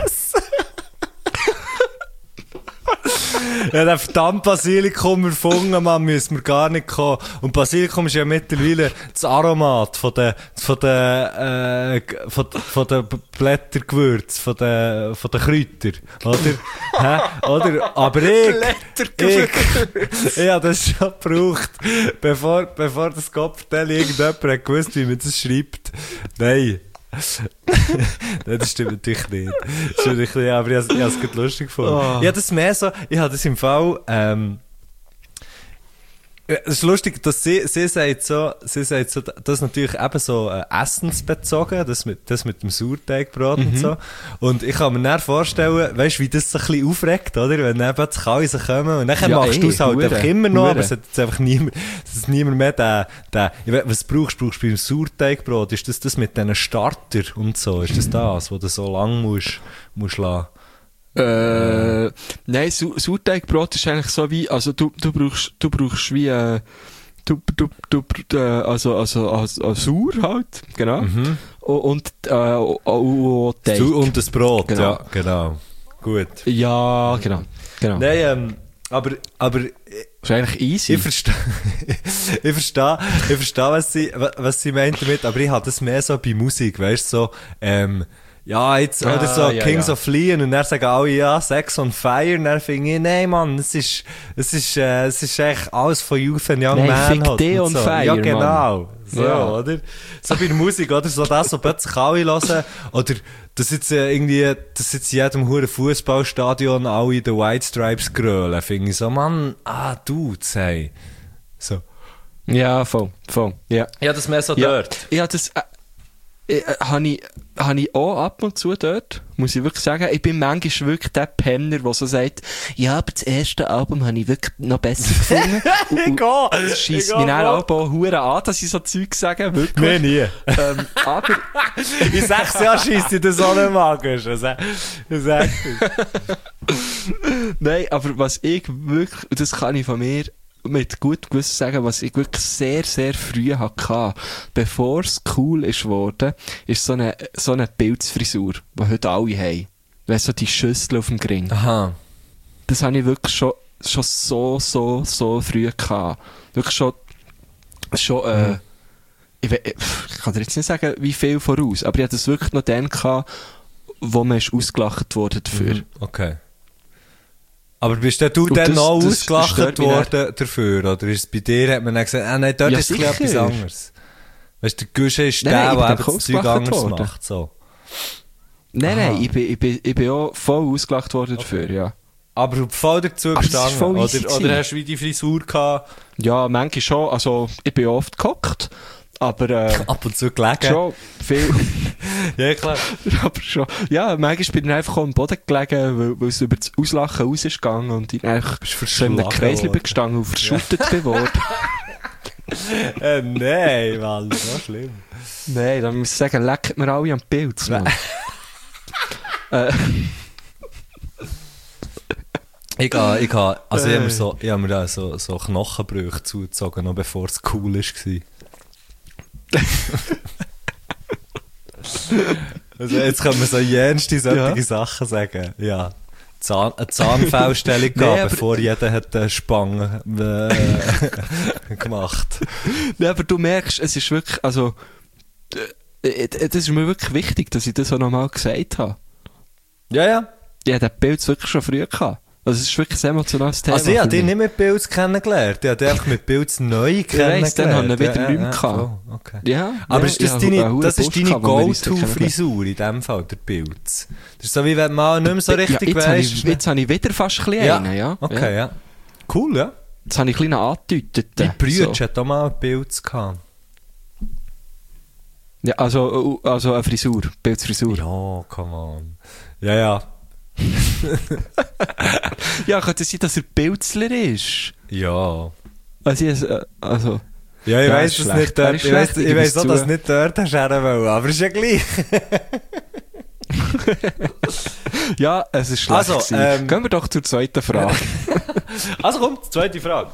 Ja, der verdammt Basilikum erfunden, man, müssen wir gar nicht kommen. Und Basilikum ist ja mittlerweile das Aromat von den, von den, äh, von, von den Blättergewürzen, von den, von den Kräutern, oder? Hä? Oder? Aber ich, ich, ich habe das schon gebraucht, bevor, bevor das Kopfteil irgendjemand hat gewusst, wie man das schreibt. Nein. Nein, das stimmt natürlich nicht. Das stimmt natürlich nicht, aber ich habe es gerade lustig gefunden. Oh. Ich habe das mehr so, ich habe das im Fall, ähm, Es ist lustig, dass sie, sie sagt so, sie sagt so, das ist natürlich eben so äh, essensbezogen, das mit, das mit dem Sauerteigbrot mhm. und so. Und ich kann mir dann vorstellen, weißt du, wie das so ein bisschen aufregt, oder? Wenn dann plötzlich alle so kommen und dann ja, machst du es halt einfach immer noch, hure. Aber es hat jetzt einfach niemand, es ist niemand mehr der, der, ich weiß, was brauchst du? Brauchst du beim Sauerteigbrot? Ist das das mit diesen Starter und so? Ist das das, wo du so lang musst, musst lassen? Äh, nein, Sau- Sauerteigbrot ist eigentlich so wie, also du, du brauchst, du brauchst wie, äh, du, du, du, äh, also, also, also, also Sauer halt, genau. Mhm. Und, äh, und Teig. Und das Brot, genau. Ja, genau. Gut. Ja, genau, genau. Nein, ähm, aber, aber, das ist eigentlich easy. Ich verstehe, ich verstehe, ich verstehe, was sie, was sie meint damit, aber ich habe das mehr so bei Musik, weißt du, so, ähm, ja, jetzt, ah, oder so ja, Kings ja. of Leon, und dann sagen alle, ja, Sex on Fire, und dann finde ich, nein, Mann, es ist, es ist, äh, es ist echt alles von Youth and Young nein, Man. Fick dich on so. Fire, ja, genau. Mann. So, ja. oder? So bei der Musik, oder? So das, so plötzlich alle hören, oder, dass jetzt äh, irgendwie, dass jetzt in jedem huren Fußballstadion alle den White Stripes grölen, finde ich so, Mann, ah, du, sei. So. Ja, voll, voll, ja. Ja, das mehr so ja, dort. Ja, das, äh, äh, habe ich, habe ich auch ab und zu dort, muss ich wirklich sagen. Ich bin manchmal wirklich der Penner, der so sagt, ja, aber das erste Album habe ich wirklich noch besser gefunden. und, und das scheisst mich dann auch verdammt an, dass ich so Zeug sage, wirklich. Mir nie. Ähm, aber... in sechs Jahren scheisst ich das auch nicht magisch. Ich sag Nein, aber was ich wirklich, und das kann ich von mir mit gut Gewissen sagen, was ich wirklich sehr, sehr früh hatte, bevor es cool ist worden, ist so eine, so eine Pilzfrisur, die heute alle haben. Weißt du, so die Schüssel auf dem Gring. Aha. Das habe ich wirklich schon, schon so, so, so früh gehabt. Wirklich schon, schon, äh, mhm. ich, we- ich kann dir jetzt nicht sagen, wie viel voraus, aber ich hatte das wirklich noch dann gehabt, wo man ist ausgelacht wurde dafür. Mhm. Okay. Aber bist denn du und dann das, noch das ausgelacht worden dafür? Oder ist es bei dir, hat man dann gesagt, ah nein, dort ja, ist es etwas anderes? Weißt du, der Guschen ist nein, der, nein, der eben das Zeug anders worden. Macht, so. Nein, Aha. nein, ich bin, ich, bin, ich bin auch voll ausgelacht worden okay. dafür, ja. Aber du bist voll dazu gestanden? Oder, oder hast du wie die Frisur gehabt? Ja, manchmal schon. Also, ich bin oft gehockt. Aber, äh, ab und zu gelegen. Schon viel. Ja, klar. aber schon. Ja, manchmal bin ich einfach am Boden gelegen, weil, weil es über das Auslachen raus ist gegangen und ich einfach so in einem Kreisel bin gestanden und verschüttet ja. bin worden. äh, nein, Mann, so schlimm. Nein, dann muss ich sagen, leckt mir alle am Pilz, Mann. äh. Ich habe, ich habe, also ich habe mir so, ich habe mir da so, so Knochenbrüche zugezogen, noch bevor es cool war. Also jetzt können wir so jenste solche ja. Sachen sagen. Ja. Zahn, eine Zahnfellstellung nee, gehabt, bevor jeder hat eine Spange äh, gemacht. Nein, aber du merkst, es ist wirklich, also, äh, das ist mir wirklich wichtig, dass ich das auch nochmal gesagt habe. Ja, ja. Ich hatte den Pilz wirklich schon früher gehabt. Also es ist wirklich ein emotionales Thema. Also ich habe dich nicht mit Pilz kennengelernt, ich habe dich einfach mit Pilz neu kennengelernt. Weiss, dann haben wir wieder ja, nicht mehr ja, gehabt. Oh, okay. Ja, aber ja, ist das ja, deine, das ist deine Go-To-Frisur in dem Fall, der Pilz? Das ist so, wie wenn man nicht mehr so richtig ja, jetzt weiss. Habe ich, jetzt habe ich wieder fast ein bisschen ja. einen, ja. Okay, ja. ja. Cool, ja. Jetzt habe ich ein bisschen angedeutet. Mein Brüder so. hat auch mal einen Pilz gehabt. Ja, also, also eine Frisur, Pilzfrisur. Ja, come on. Ja, ja. Ja, könnte es sein, dass er Pilzler ist? Ja. Also, ich, also ja, ich ja, weiss es nicht dort. Ich weiss, ich weiss auch, dass es nicht dort hast wollen, aber ist ja gleich. Ja, es ist schlecht. Also, ähm, gehen wir doch zur zweiten Frage. Also komm, zweite Frage.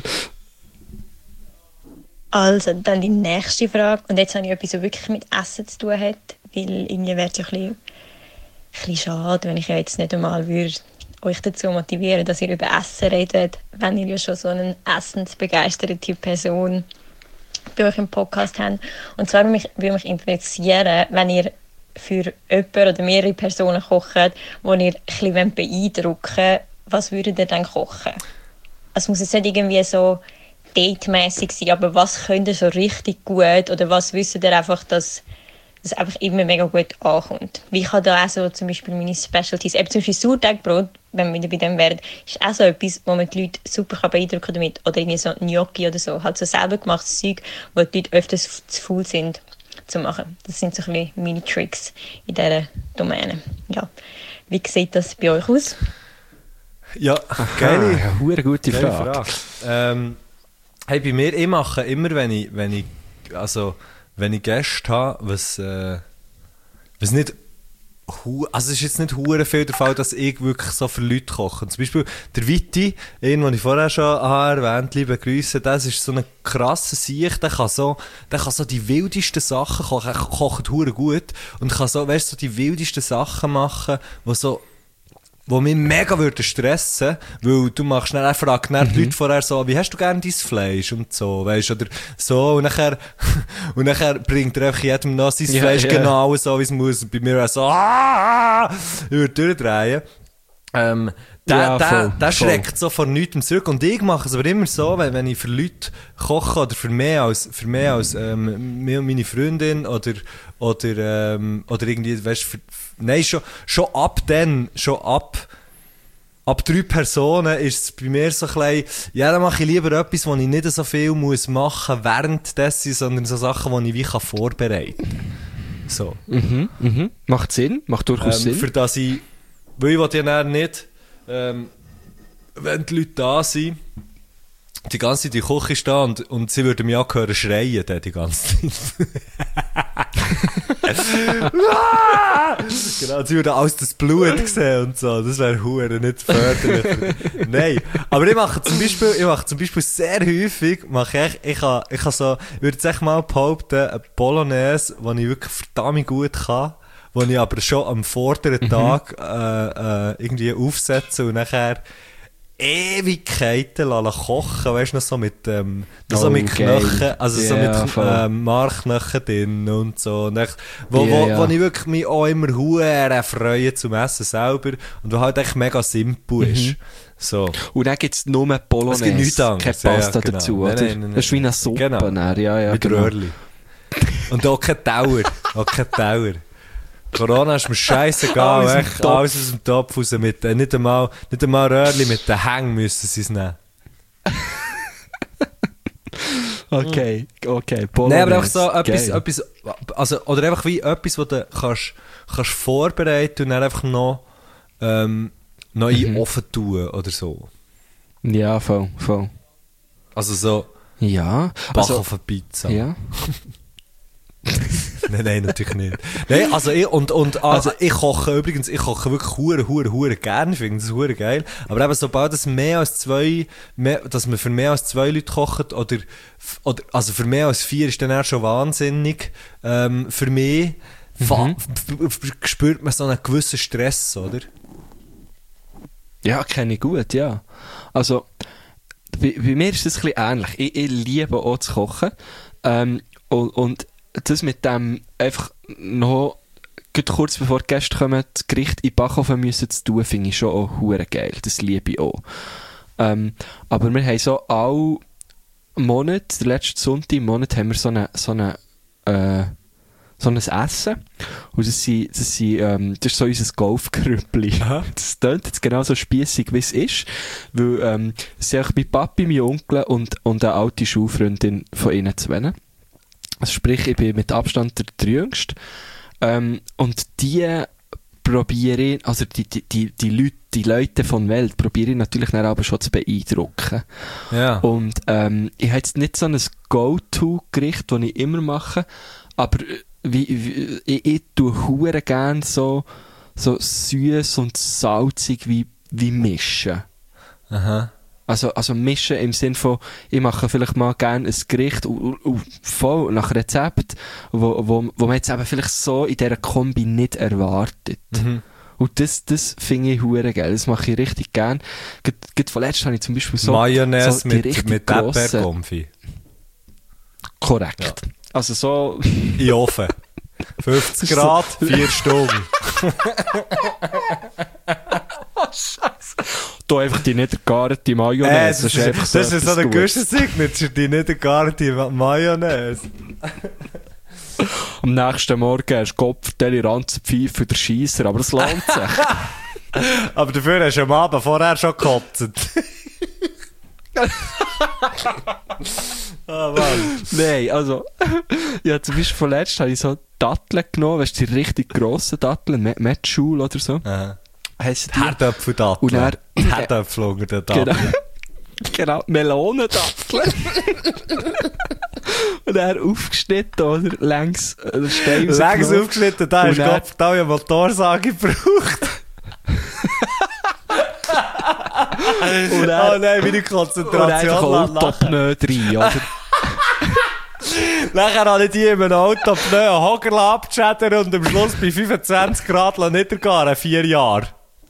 Also, dann die nächste Frage. Und jetzt habe ich etwas, was wirklich mit Essen zu tun hat, weil irgendwie wäre es ja ein bisschen, ein bisschen schade, wenn ich ja jetzt nicht einmal würde euch dazu motivieren, dass ihr über Essen redet, wenn ihr ja schon so eine essensbegeisterte Person bei euch im Podcast habt. Und zwar würde mich, würde mich interessieren, wenn ihr für jemanden oder mehrere Personen kocht, die ihr ein bisschen beeindrucken wollt, was würdet ihr dann kochen? Es muss jetzt nicht irgendwie so datemässig sein, aber was könnt ihr so richtig gut oder was wisst ihr einfach, dass dass es einfach immer mega gut ankommt. Wie ich habe da auch so zum Beispiel meine Specialties, eben zum Beispiel Sauerteigbrot, wenn wir wieder bei dem wären, ist auch so etwas, wo man die Leute super kann beeindrucken damit. Oder irgendwie so Gnocchi oder so, halt so selber gemachtes Zeug, wo die Leute öfters zu faul sind zu machen. Das sind so ein bisschen meine Tricks in dieser Domäne. Ja. Wie sieht das bei euch aus? Ja, geile, ja, hure gute geile Frage. Frage. Ähm, hey, bei mir, ich mache immer, wenn ich, wenn ich, also, wenn ich Gäste habe, was, äh, was nicht, hu- also es ist jetzt nicht hure viel der Fall, dass ich wirklich so für Leute koche. Zum Beispiel der Viti, den, den ich vorher schon habe erwähnt, liebe Grüße, das ist so ein krasser Sieg, der kann so, der kann so die wildesten Sachen kochen, er kocht hure gut und kann so, weißt du, so die wildesten Sachen machen, die so, wo mich mega würde stressen, weil du machst dann, er fragt dann die Leute vorher so, wie hast du gerne dein Fleisch und so, weißt du, oder so, und nachher, und nachher bringt er einfach jedem noch sein Ja, Fleisch ja. genau so, wie es muss, und bei mir auch so, ah, ich würde durchdrehen. Ähm, der, Ja, der, voll, der voll. schreckt so vor nichts zurück. Und ich mache es aber immer so, wenn, wenn ich für Leute koche oder für mehr als, für mehr als ähm, mir und meine Freundin oder, oder, ähm, oder irgendwie, weißt du, für- nein, schon, schon ab dann, schon ab, ab drei Personen ist es bei mir so ein bisschen, ja, dann mache ich lieber etwas, wo ich nicht so viel muss machen währenddessen, sondern so Sachen, die ich wie kann vorbereiten kann. So. Mhm, mhm. Macht Sinn, macht durchaus Ähm, Sinn. für das ich, weil ich will ja dann nicht, ähm, wenn die Leute da sind, die ganze Zeit in der Küche stehen und, und sie würden mich auch hören schreien, dann die ganze Zeit. Ah! Genau, sie würden alles das Blut sehen und so, das wäre hure nicht förderlich. Nein, aber ich mache zum Beispiel, ich mache zum Beispiel sehr häufig, mache ich, ich kann, ich kann so, ich würde jetzt echt mal behaupten, eine Bolognese, die ich wirklich verdammt gut kann, wo ich aber schon am vorderen Tag äh, äh, irgendwie aufsetze und nachher Ewigkeiten lassen kochen, weißt du, noch so mit, ähm, noch so Oh, mit geil. Knochen, also so Ja, mit voll. ähm, Markknochen drin und so. Und echt, wo, Ja, wo, ja. wo ich wirklich mich auch immer hure freue zum Essen selber und wo halt echt mega simpel ist. So. Und dann gibt es nur Bolognese, Es gibt nichts anderes. keine Ja, Pasta ja, genau. dazu, Nein, oder? nein, nein, Das ist wie eine Suppe, Genau. dann, ja, ja, Mit genau. Röhrli. Und auch kein Tauer. Auch kein Tauer. Corona ist mir scheißegal, Alles im echt, Topf. alles aus dem Topf raus. Mit, äh, nicht, einmal, nicht einmal Röhrli, mit den Hängen müssen sie es nehmen. Okay, okay, Nein, Bolognese. aber einfach so etwas, geil. etwas, also, oder einfach wie etwas, was du kannst, kannst vorbereiten und dann einfach noch, ähm, noch in den Ofen tun oder so. Ja, voll, voll. Also so Ja, also, Backofen-Pizza. ja. Nein, nein, natürlich nicht. Nein, also ich, und, und, also ich koche übrigens, ich koche wirklich hure, hure, hure gern, ich finde das hure geil. Aber eben, sobald es mehr als zwei, mehr, dass man für mehr als zwei Leute kocht, oder, oder, also für mehr als vier ist dann auch schon wahnsinnig, ähm, für mich, fa- f- f- spürt man so einen gewissen Stress, oder? Ja, kenne ich gut, ja. Also, bei, bei mir ist es ein bisschen ähnlich. Ich, ich liebe auch zu kochen. Ähm, und, und das mit dem einfach noch gerade kurz bevor die Gäste kommen, das Gericht in den Backofen müssen zu tun, finde ich schon auch hure geil. Das liebe ich auch. Ähm, aber wir haben so alle Monat, der letzte Sonntag im Monat, haben wir so eine, so eine äh, so ein Essen. Und das, sind, das, sind, ähm, das ist so unser Golfgrüppli. Das tönt jetzt genauso spiessig, wie es ist. Weil ähm, es sind auch mein Papi, mein Onkel und, und eine alte Schulfreundin von ihnen zwei. Also sprich, ich bin mit Abstand der, der Jüngste. Ähm, und die probiere ich, also die, die, die, die, Leute, die Leute von der Welt probiere ich natürlich dann aber schon zu beeindrucken. Ja. Und ähm, ich habe jetzt nicht so ein Go-To-Gericht, das ich immer mache, aber wie, wie, ich, ich tue hure gerne so, so süß und salzig wie, wie mischen. Aha. Also, also mischen im Sinn von, ich mache vielleicht mal gerne ein Gericht und, und voll nach Rezept, wo, wo, wo man jetzt eben vielleicht so in dieser Kombi nicht erwartet. Mhm. Und das, das finde ich hure geil. Das mache ich richtig gern. Gerade vorletzt habe ich zum Beispiel so, Mayonnaise so die mit, richtig mit grossen- Erdbeerkonfi. Korrekt. Ja. Also so... In den Ofen. fünfzig Grad, vier Stunden. Da einfach die niedergarete Äh, Mayonnaise. das, ist, einfach das ist so etwas eine Gutes. Guschen-Signature, die nicht gar die Mayonnaise. Am nächsten Morgen hast du Kopf, Ranzen, Pfeife der Scheisser, aber es lohnt sich. Aber dafür hast du am Abend vorher schon gekotzt. Oh Mann. Nein, also, ja, zum Beispiel von letztem habe ich so Datteln genommen, weißt du, die richtig grossen Datteln, Met- Metschul oder so. Aha. Heisst die? Herdöpfeldatteln. Und dann- Herdöpfel unter den Datteln. Genau. Genau, Melonendatteln. Und dann aufgeschnitten, oder? Längs, äh, steil Längs rausgenommen. aufgeschnitten, da hast Und du dann- Gott da ja Motorsage gebraucht. Und dann- Oh nein, meine Und einfach Konzentration lachen. Autopneu rein, oder? Nachher habe ich die in einem Autopneu einen Hocker abgeschädert und am Schluss bei fünfundzwanzig Grad niedergehen, vier Jahre.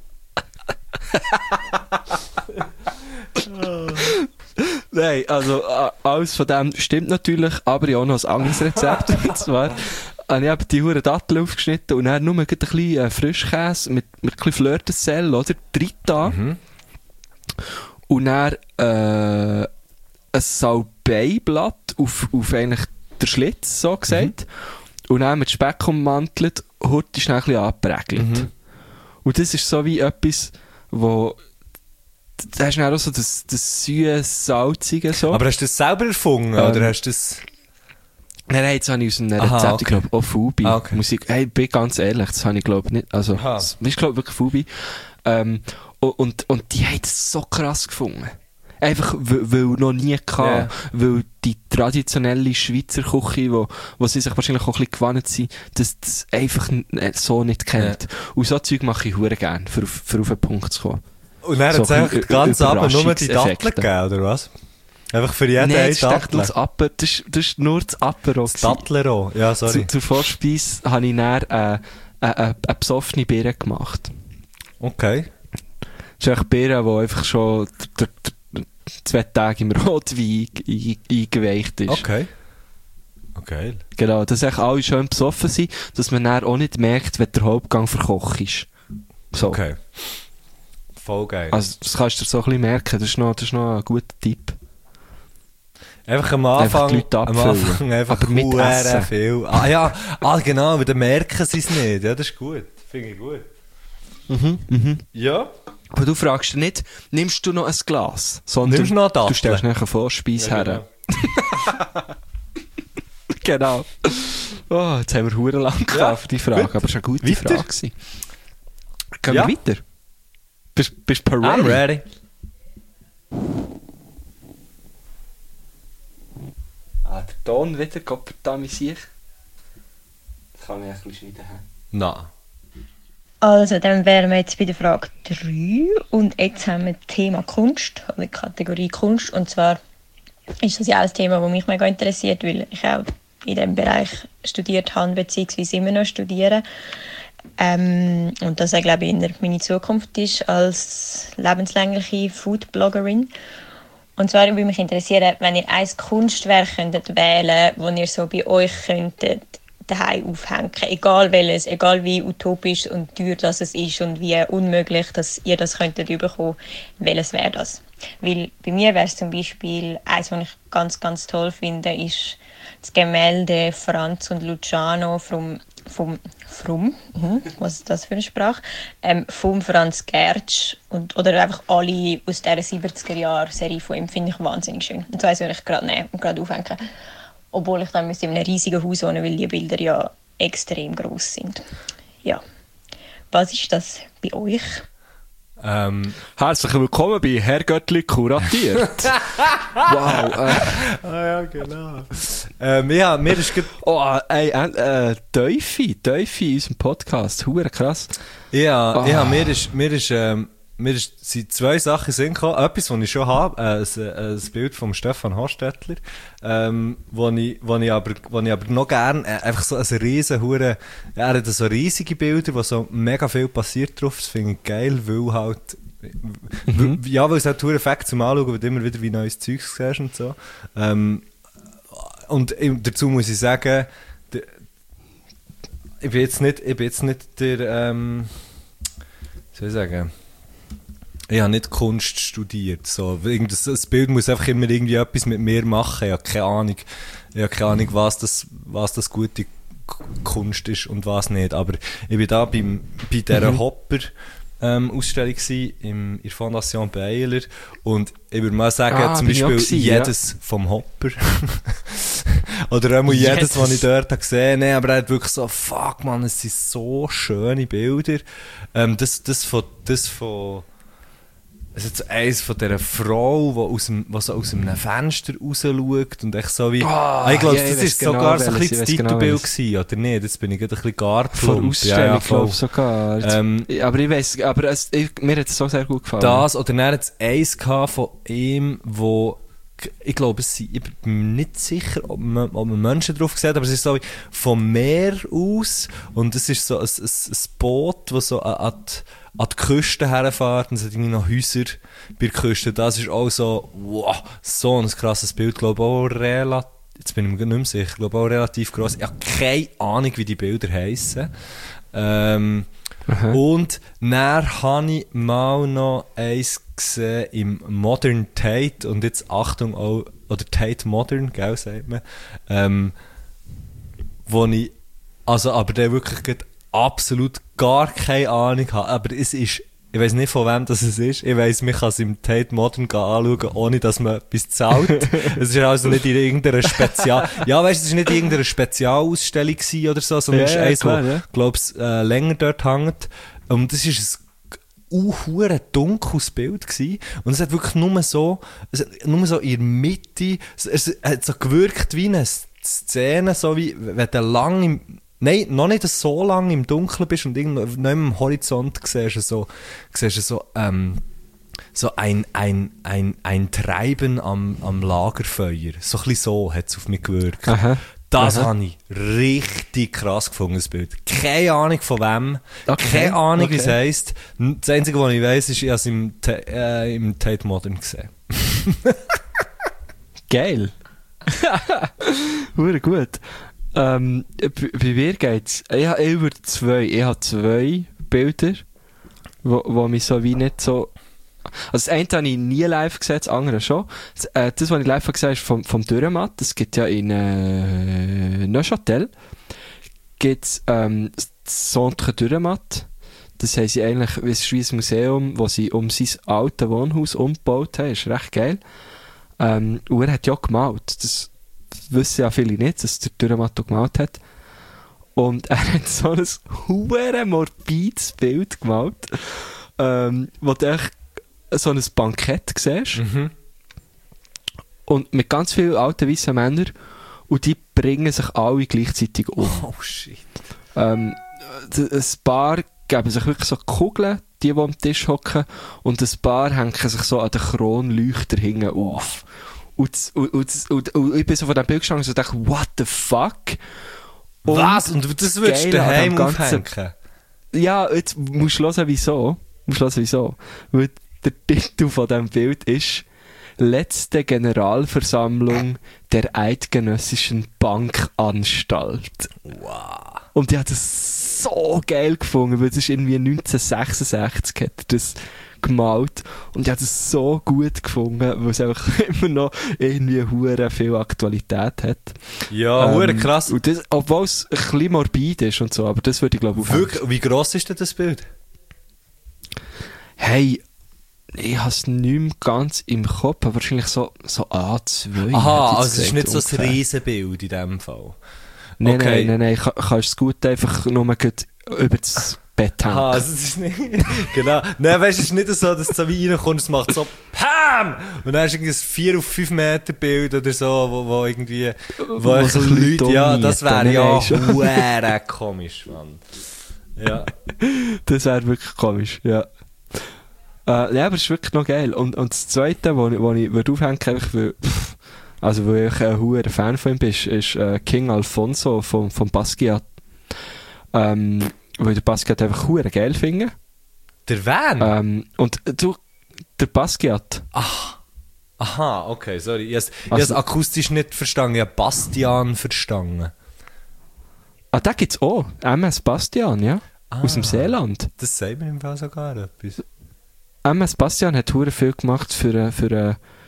Nein, also äh, alles von dem stimmt natürlich, aber ich habe auch noch ein anderes Rezept. Und zwar habe ich eben die Huren Datteln aufgeschnitten und dann nur ein bisschen äh, Frischkäse mit, mit ein bisschen Fleur de Sel, oder? Drita. Mhm. Und dann äh, ein Salbeiblatt auf, auf eigentlich den Schlitz, so gesagt. Und dann mit Speck ummantelt, heute schnell ein bisschen angeprägelt. Mhm. Und das ist so wie etwas, wo da hast du dann auch so das, das süß salzige so. Aber hast du das selber erfunden, Ähm, oder hast du das... Nein, nein, jetzt habe ich aus einem Aha, Rezept, okay. ich glaube, auch Fubi. Ah, okay. Musik. Hey, bin ganz ehrlich, das habe ich glaube nicht. Also, Aha. das ist glaube wirklich Fubi. Ähm, und, und, und die haben es so krass gefunden. Einfach, weil, weil noch nie gehabt. Yeah. Weil die traditionelle Schweizer Küche, wo, wo sie sich wahrscheinlich auch ein bisschen gewohnt sind, das, das einfach n- so nicht kennt. Und so Zeug mache ich hure gerne, für, auf- für auf den Punkt zu kommen. Und dann so hat es einfach ein den ganzen Abend nur die Datteln Überraschungseffekte. gegeben, oder was? Einfach für jeden Nein, eine das ist echt Dattel. nur das Apero. Das ist, das ist nur das Apero. Das Dattelero. Ja, sorry. Zu, zur Vorspeise habe ich dann äh, äh, äh, eine besoffene Birne gemacht. Okay. Das ist echt Birne, die einfach schon d- d- d- zwei Tage im Rotwein ein- eingeweicht ist. Okay. Okay. Genau, dass echt alle schön besoffen sind, dass man dann auch nicht merkt, wenn der Hauptgang verkocht ist. So. Okay. Voll geil. Also das kannst du dir so ein bisschen merken, das ist noch, das ist noch ein guter Tipp. Einfach am Einfach Anfang, die Leute am abfüllen. Anfang einfach Aber mit huere Essen. viel. Ah ja, ah, genau, aber dann merken sie es nicht. Ja, das ist gut. Finde ich gut. Mhm, mhm. Ja. Aber du fragst dich nicht, nimmst du noch ein Glas? Sondern Nimmst du noch eine Dattel? du stellst nachher Vorspeise Ja, her. Genau. Oh, jetzt haben wir hure lang gehabt Ja, für die Frage, gut. aber es war eine gute Weiter? Frage gewesen. Gehen Ja. wir weiter? Bist, bist du I'm ready? ready. Ah, der Ton wieder, Gott verdammt sich. Das kann ich ein bisschen schneiden. Nein. Also, dann wären wir jetzt bei der Frage drei. Und jetzt haben wir das Thema Kunst, oder die Kategorie Kunst. Und zwar ist das ja auch ein Thema, das mich mega interessiert, weil ich auch in diesem Bereich studiert habe, beziehungsweise immer noch studiere. Ähm, und das auch, glaube ich, in meine Zukunft ist als lebenslängliche Food-Bloggerin. Und zwar würde mich interessieren, wenn ihr ein Kunstwerk könntet wählen könntet, das ihr so bei euch könntet daheim aufhängen, egal welches, egal wie utopisch und teuer das es ist und wie unmöglich, dass ihr das könntet bekommen, welches wäre das? Weil bei mir wäre es zum Beispiel, eins, was ich ganz, ganz toll finde, ist das Gemälde Franz und Luciano vom, vom, vom mhm, was ist das für eine Sprache? Ähm, vom Franz Gertsch und, oder einfach alle aus dieser siebziger-Jahre-Serie von ihm, finde ich wahnsinnig schön. Und so eins würde ich gerade nehmen und gerade aufhängen. Obwohl ich dann müsste in einem riesigen Haus wohnen, weil die Bilder ja extrem gross sind. Ja. Was ist das bei euch? Ähm, Herzlich willkommen bei Herr Göttli kuratiert. Wow. Äh, ah ja, genau. ähm, ja, mir ist gerade... oh, ey, äh, äh, Teufel, Teufel in unserem Podcast. Hure krass. Ja, Ah. ja, mir ist, mir ist, ähm, mir ist, sind zwei Sachen in den Sinn gekommen. Etwas, was ich schon habe, äh, ein, ein Bild von Stefan Hostetler, ähm, wo ich, wo ich aber, wo ich aber noch gern, äh, einfach so ein riesen Hure, ja, er hat so riesige Bilder, wo so mega viel passiert drauf. Das finde ich geil, weil halt, Mhm. weil, ja, weil es halt Hure Effekt zum Anschauen, weil du immer wieder wie neues Zeugs siehst und so. Ähm, und ähm, dazu muss ich sagen, der, ich bin jetzt nicht, ich bin jetzt nicht der, ähm, wie soll ich sagen, ich habe nicht Kunst studiert. So. Das, das Bild muss einfach immer irgendwie etwas mit mir machen. Ich habe keine Ahnung, ich habe keine Ahnung was, das, was das gute Kunst ist und was nicht. Aber ich war da beim, bei dieser Mhm. Hopper ähm, Ausstellung gsi, im, in der Fondation Baylor, und ich würde mal sagen, Ah, zum bin ich auch Beispiel gewesen, jedes vom Hopper oder auch jedes, Jedes. was ich dort habe gesehen. Nee, aber er hat wirklich so, fuck man, es sind so schöne Bilder. Ähm, das, das von, das von es ist eins von dieser Frau, die aus dem, die so aus einem Fenster raus schaut und echt so wie... Ah, ich glaube, ja, ich das weiss ist genau sogar so ein welches, bisschen das ich weiss genau Titelbild welches. gewesen, oder nicht? Jetzt bin ich gerade ein bisschen gar Von der plump. Ausstellung, Ja, ja, glaube voll. ich, sogar. Ähm, aber ich weiss, aber es, ich, mir hat es so sehr gut gefallen. Das, oder dann hat es eins gehabt von ihm, wo, ich glaube, es sind, ich bin nicht sicher, ob man, ob man Menschen drauf sieht, aber es ist so wie vom Meer aus, und es ist so ein, ein, ein Boot, das so an, an, die, an die Küste herfährt, und es hat irgendwie noch Häuser bei der Küste. Das ist auch so, wow, so ein krasses Bild, glaube ich, auch relativ, jetzt bin ich mir nicht mehr sicher, ich glaube auch relativ gross. Ich habe keine Ahnung, wie die Bilder heissen. Ähm, Aha. Und dann habe ich mal noch eins gesehen im Modern Tate, und jetzt Achtung auch, oder Tate Modern, gell, sagt man, ähm, wo ich, also aber der wirklich gerade absolut gar keine Ahnung habe, aber es ist, ich weiss nicht, von wem das es ist. Ich weiss, man kann es im Tate Modern anschauen, ohne dass man etwas zahlt. Es ist also nicht in irgendeiner Spezial... Ja, weißt du, es war nicht in irgendeiner Spezialausstellung gewesen oder so, sondern es Ja, ist ja, eins, klar, wo, ja. glaube ich, äh, länger dort hängt. Und das ist ein uh, dunkles Bild gewesen. Und es hat wirklich nur so, es hat nur so in der Mitte, es, es hat so gewirkt wie eine Szene, so wie, wenn du lang im... Nein, noch nicht so lange im Dunkeln bist und irgendwo am Horizont siehst du so, siehst du so, ähm, so ein, ein, ein, ein Treiben am, am Lagerfeuer. So ein bisschen so hat es auf mich gewirkt. Aha. Das Aha. habe ich richtig krass gefunden, das Bild. Keine Ahnung von wem, Okay, keine Ahnung, wie es okay. heisst. Das Einzige, was ich weiss, ist, ich habe es im, Ta- äh, im Tate Modern gesehen. Geil. Hure gut. Ähm, bei bei mir geht's. Ich habe über zwei. Ich habe zwei Bilder, wo, wo mich so wie nicht so. Also das eine habe ich nie live gesehen, das andere schon. Das, äh, das was ich live gesehen habe, ist vom, vom Dürrematt. Das gibt ja in äh, Neuchâtel. Gibt's ähm, das Centre Dürrematt. Das haben sie eigentlich, es ist wie ein Museum, wo sie um sein altes Wohnhaus umgebaut haben. Das ist recht geil. Ähm, und er hat ja gemalt. Das wissen ja viele nicht, dass der Dürrematt auch gemalt hat. Und er hat so ein huere morbides Bild gemalt, ähm, wo du echt so ein Bankett siehst. Mhm. Und mit ganz vielen alten weißen Männern. Und die bringen sich alle gleichzeitig um. Oh shit. Ähm, d- ein paar geben sich wirklich so Kugeln, die, die am Tisch hocken, und ein paar hängen sich so an den Kronleuchter hinten auf. Und, das- und, und, das- und, und ich bin so von diesem Bild gestanden und dachte, what the fuck? Und Was? Und das würdest du Geile an daheim dem Ganzen- aufhängen? Ja, jetzt musst du hören, wieso. Musst du hören, wieso. Weil der Titel von diesem Bild ist «Letzte Generalversammlung der Eidgenössischen Bankanstalt». Wow. Und ich habe das so geil gefunden, weil das ist irgendwie neunzehnhundertsechsundsechzig hat er das gemalt. Und ich habe das so gut gefunden, weil es einfach immer noch irgendwie hure viel Aktualität hat. Ja, Ähm, hure krass. Und das, obwohl es ein bisschen morbid ist und so, aber das würde ich glaube ich aufhängen. Wirklich, wie gross ist denn das Bild? Hey, ich habe es nicht mehr ganz im Kopf, aber wahrscheinlich so, so A zwei. Aha, hätte ich also es ist gesagt, nicht so ein ungefähr. Riesenbild in dem Fall. Nein, Okay. nein, nein, nein, Ka- kannst es gut einfach nur gut über das Bett hängen. Aha, also es ist nicht... genau. Nein, weißt du, es ist nicht so, dass du so wie reinkommst, es macht so PAM! Und dann hast du irgendwie ein vier auf fünf Meter Bild oder so, wo, wo irgendwie... Wo, Wo so so Leute... Leute Ja, das wäre dominieren, ja nein, schon. hure komisch, Mann. Ja. Das wäre wirklich komisch, ja. Äh, ja, aber es ist wirklich noch geil. Und, und das Zweite, wo ich, wo ich würde aufhängen, einfach weil, pff, also weil ich ein hoher Fan von ihm bin, ist, ist äh, King Alfonso von, von Basquiat. Ähm, weil der Basquiat einfach hure geil finde. Der Van? Ähm, und äh, du, der Basquiat, Aha, okay, sorry. Ich habe es Also- akustisch nicht verstanden. Ich habe Bastian verstanden. ah, den gibt's auch. M S Bastian, ja. Aus dem Ah. Seeland. Das sagt mir im Fall sogar etwas. M S Bastian hat hure viel gemacht für, äh, für, äh,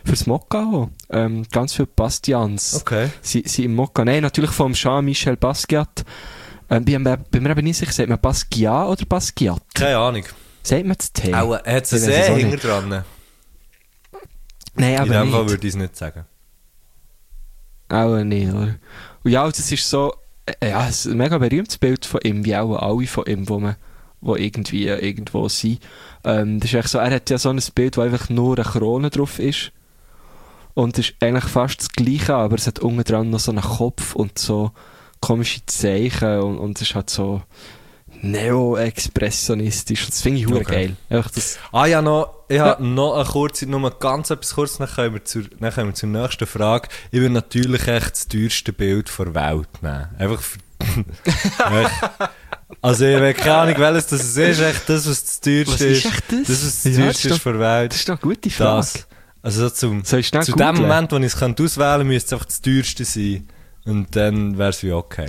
fürs Mokka auch. Ähm, ganz viele Bastians. Okay. Sie, sie im Mokka. Nein, natürlich vom Jean-Michel Basquiat. Ähm, bin, mir- bin mir eben nicht sicher, sagt man Basquiat oder Basquiat? Keine Ahnung. Sagt man das T? Auch hat es Ich einen weiss es See auch nicht. hinter dran. Nein, In aber dem Fall nicht. würde ich es nicht sagen. Auch nicht, oder? Und ja, das ist so, äh, ja, es ist ein mega berühmtes Bild von ihm, wie auch alle von ihm, wo man, wo irgendwie äh, irgendwo sind. Ähm, das ist echt so, er hat ja so ein Bild, wo einfach nur eine Krone drauf ist. Und es ist eigentlich fast das Gleiche, aber es hat unten dran noch so einen Kopf und so komische Zeichen und, und es ist halt so neo-expressionistisch. Das finde ich hure Okay. geil. Einfach das, Ah ja, noch, ich habe noch eine kurze, nur ganz etwas kurz, dann kommen wir zur, dann kommen wir zur nächsten Frage. Ich würde natürlich echt das teuerste Bild der Welt nehmen. Einfach für, echt. Also ich habe keine Ahnung, welches das ist, echt das, was das teuerste Was ist ist. echt das? Das, was das Ja, das teuerste ist ist der Welt. das ist doch eine gute Frage. Das. Also so zum, Soll ich schnell zu dem googlen? Moment, wo ich es könnte auswählen könnte, müsste es einfach das teuerste sein. Und dann wäre es wie okay.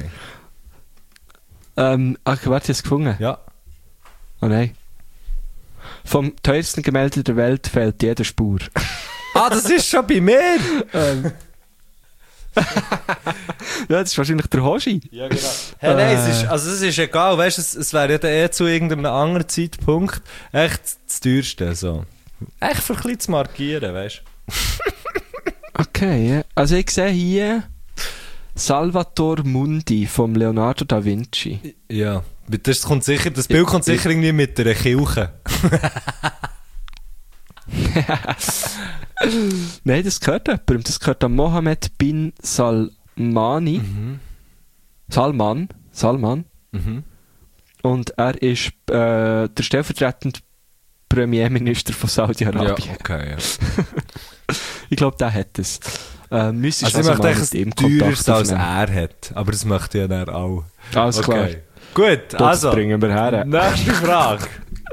Ähm, ach, warte, ich habe es gefunden. Ja. Oh nein. Vom teuersten Gemälde der Welt fehlt jede Spur. Ah, das ist schon bei mir! ähm. Ja, das ist wahrscheinlich der Hoshi. Ja, genau. Hey, nein, es ist, also es ist egal, weißt du, es, es wäre ja dann eh zu irgendeinem anderen Zeitpunkt echt das teuerste, so. Echt für ein bisschen zu markieren, weißt du. Okay, ja. Also ich sehe hier Salvator Mundi vom Leonardo da Vinci. Ja. Das kommt sicher, das Bild kommt sicher irgendwie mit einer Kirche. Nein, das gehört jemandem. Das gehört an Mohammed bin Salmani. Mhm. Salman. Salman. Mhm. Und er ist äh, der stellvertretende Premierminister von Ja, Saudi-Arabien. okay, ja. Ich glaube, der hat es. Äh, müsstest Also ich also möchte mal echt mit ihm ein teureres, Kontakt als aufnehmen. er hat. Aber das möchte ja dann auch. Alles klar. Okay. Gut, Das also. bringen wir her. Nächste Frage.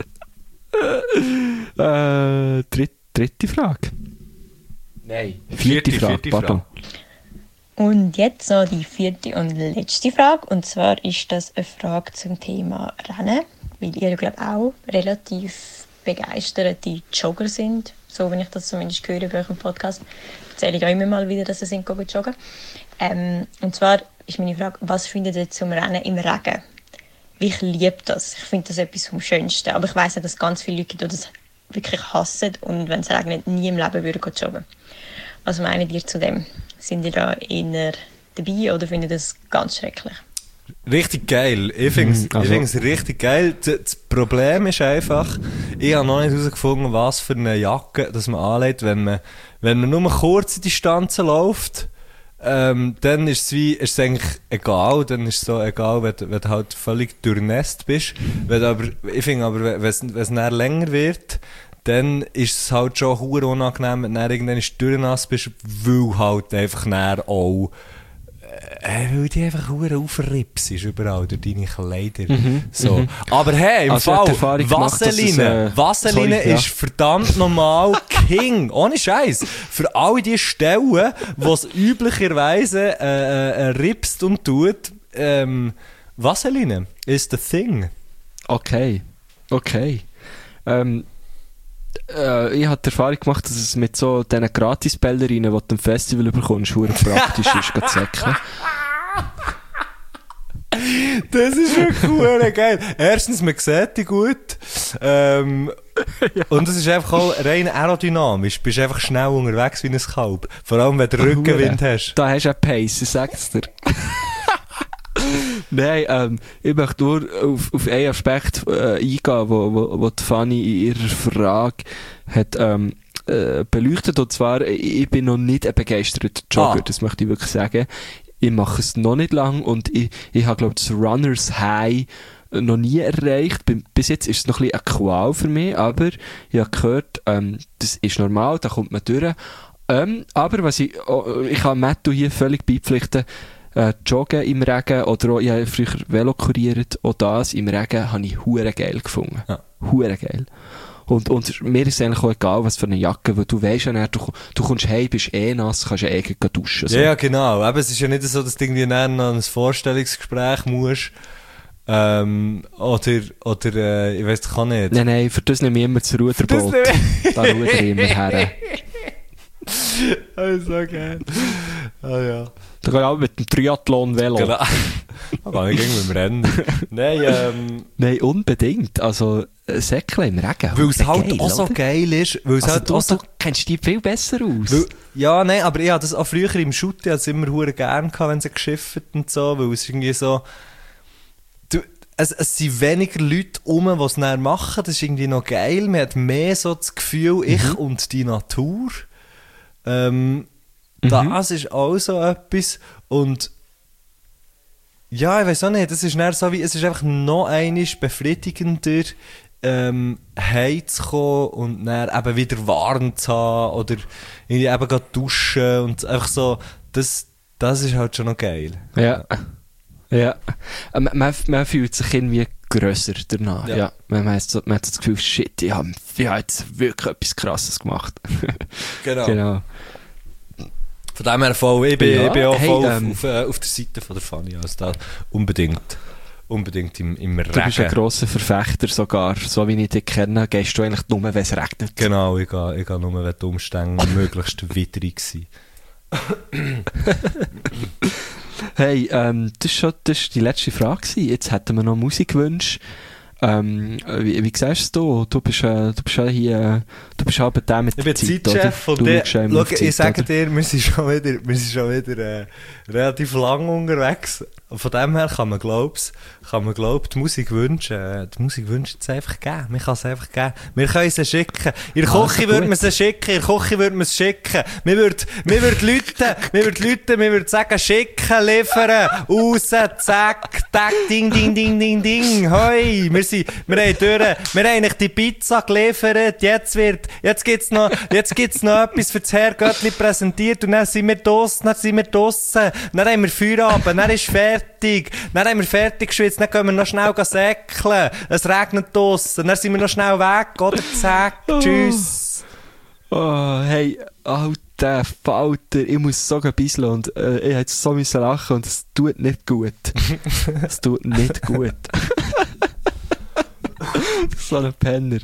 Äh, dritt, dritte Frage. Nein. Vierte, Vierte, Frage, vierte pardon. Und jetzt noch die vierte und letzte Frage. Und zwar ist das eine Frage zum Thema Rennen. Weil ihr, glaube ich, auch relativ begeisterte Jogger sind. So, wenn ich das zumindest höre bei euch im Podcast. Erzähle ich auch immer mal wieder, dass sie sind gegangen joggen. Ähm, und zwar ist meine Frage, was findet ihr zum Rennen im Regen? Ich liebe das. Ich finde das etwas vom Schönsten. Aber ich weiss auch, dass ganz viele Leute die das wirklich hassen und wenn es regnet, nie im Leben würden gehen joggen. Was meint ihr zu dem? Sind ihr da eher dabei oder findet ihr das ganz schrecklich? Richtig geil. Ich finde es Mhm, also- ich find's richtig geil. D- Das Problem ist einfach, ich habe noch nicht herausgefunden, was für eine Jacke das man anlegt, wenn man, wenn man nur kurze Distanzen läuft. Ähm, dann ist es wie, ist es eigentlich egal, dann ist es so egal, wenn, du- wenn du halt völlig durchnässt bist. Wenn du aber, ich finde aber, wenn es, wenn es dann länger wird, dann ist es halt schon hure unangenehm, wenn du dann irgendwann durchnass bist, weil halt einfach dann auch, äh, weil die einfach hure aufripst ist überall durch deine Kleider. So. mhm. Aber hey, im Also, ich hab die Fall, Erfahrung gemacht, dass es, Vaseline, äh, Vaseline sorry, ja. ist verdammt normal King. Ohne Scheiß. Für all die Stellen, wo es üblicherweise äh, äh, ripst und tut, ähm, Vaseline is the thing. Okay. Okay. Ähm, äh, ich habe die Erfahrung gemacht, dass es mit so diesen Gratis-Bällerinen, die du am Festival bekommst, verdammt praktisch ist, zu säckeln. Das ist wirklich hure geil. Erstens, man sieht die gut. Ähm, Und es ist einfach auch rein aerodynamisch. Du bist einfach schnell unterwegs wie ein Kalb. Vor allem, wenn du Rückenwind hast. Da hast du einen Pace, ich sag's dir. Nein, ähm, ich möchte nur auf, auf einen Aspekt äh, eingehen, wo, wo, wo die Fanny in ihrer Frage hat ähm, äh, beleuchtet. Und zwar, ich bin noch nicht ein begeisterter Jogger, Ah. das möchte ich wirklich sagen. Ich mache es noch nicht lang und ich, ich habe, glaube ich, das Runners High noch nie erreicht. Bis jetzt ist es noch ein bisschen eine Qual für mich, aber ich habe gehört, ähm, das ist normal, da kommt man durch. Ähm, aber was ich, oh, ich kann Matthew hier völlig beipflichten, äh, Joggen im Regen oder auch, ich habe früher Velo kuriert, auch das im Regen habe ich hure geil gefunden. Ja. Hure geil. Und, und mir ist es eigentlich auch egal, was für eine Jacke, weil du weisst ja nicht, du, du kommst heim, bist eh nass, kannst ja eh gleich duschen. So. Ja, ja, genau. Aber es ist ja nicht so, dass du irgendwie dann noch ein Vorstellungsgespräch musst. Ähm, oder, oder, äh, ich weiss doch auch nicht. Nein, nein, für das nehme ich immer das Ruderboot. Das Da ruder ich immer her. Also geil. Ah ja. Da geht auch mit dem Triathlon-Velo. Genau. Aber ich ging mit dem Rennen. Nein, ähm... Nein, unbedingt. Also, äh, Säckle im Regen. Weil es halt geil, auch so oder? geil ist. Weil es Also, halt du, auch so... du kennst dich viel besser aus. Weil, ja, nein, aber ich habe das auch früher im Shooting also immer hure gern gehabt, wenn sie geschifft und so, weil es irgendwie so... Du, es, es sind weniger Leute um, die es näher machen, das ist irgendwie noch geil. Man hat mehr so das Gefühl, ich Mhm. und die Natur. Ähm, Mhm. Das ist auch so etwas. Und ja, ich weiß auch nicht, das ist dann so wie, es ist einfach noch einmal befriedigender, ähm, heimzukommen und dann eben wieder warm zu haben oder irgendwie eben gerade duschen und einfach so, das, das ist halt schon noch geil. Ja. Ja. Äh, Man, man, man fühlt sich irgendwie grösser danach. Ja. Ja. Man, hat so, man hat so das Gefühl, shit, ich habe ich hab jetzt wirklich etwas Krasses gemacht. Genau. Genau. Von dem her voll, ich bin, Ja, ich bin auch hey, voll ähm, auf, auf, äh, auf der Seite von der Fanny, also da unbedingt, unbedingt im, im Regen. Du bist ein grosser Verfechter sogar. So wie ich dich kenne, gehst du eigentlich nur, wenn es regnet. Genau, ich gehe, ich gehe nur, wenn die Umstände möglichst widrig sind. Hey, ähm, das war schon das ist die letzte Frage gewesen. Jetzt hätten wir noch Musikwünsche. Ähm, wie, wie siehst du? Du bist, äh, du bist ja hier, du bist aber der mit Ich der bin Zeit, Zeitchef oder? und Du der, schaust immer schau, auf die ich Zeit, sage oder? dir, wir sind schon wieder, wir sind schon wieder äh, relativ lang unterwegs. Von dem her kann man glaub's, kann man glaub, die Musikwünsche, äh, die Musikwünsche jetzt einfach geben. Man kann es einfach geben. Wir können sie schicken. In der Also Küche würde gut. man sie schicken, in der Küche würde man es schicken. Wir würden, wir würden Leute, wir würden Leute, wir würden sagen, schicken, liefern, raus, zack, tack, ding, ding, ding, ding, ding, hoi. Wir sind, wir haben durch, wir haben eigentlich die Pizza geliefert, jetzt wird, jetzt gibt's noch, jetzt gibt's noch etwas für das Herrgöttli präsentiert und dann sind wir draussen, dann sind wir draussen, dann haben wir Feierabend, dann ist fertig, dann haben wir fertig geschwitzt, dann können wir noch schnell säckeln, es regnet draussen, dann sind wir noch schnell weg, oder zack, tschüss. Oh, hey, alter Falter, ich muss so ein bisschen und äh, ich hätte so müssen lachen und es tut nicht gut. Es tut nicht gut. So ein Penner.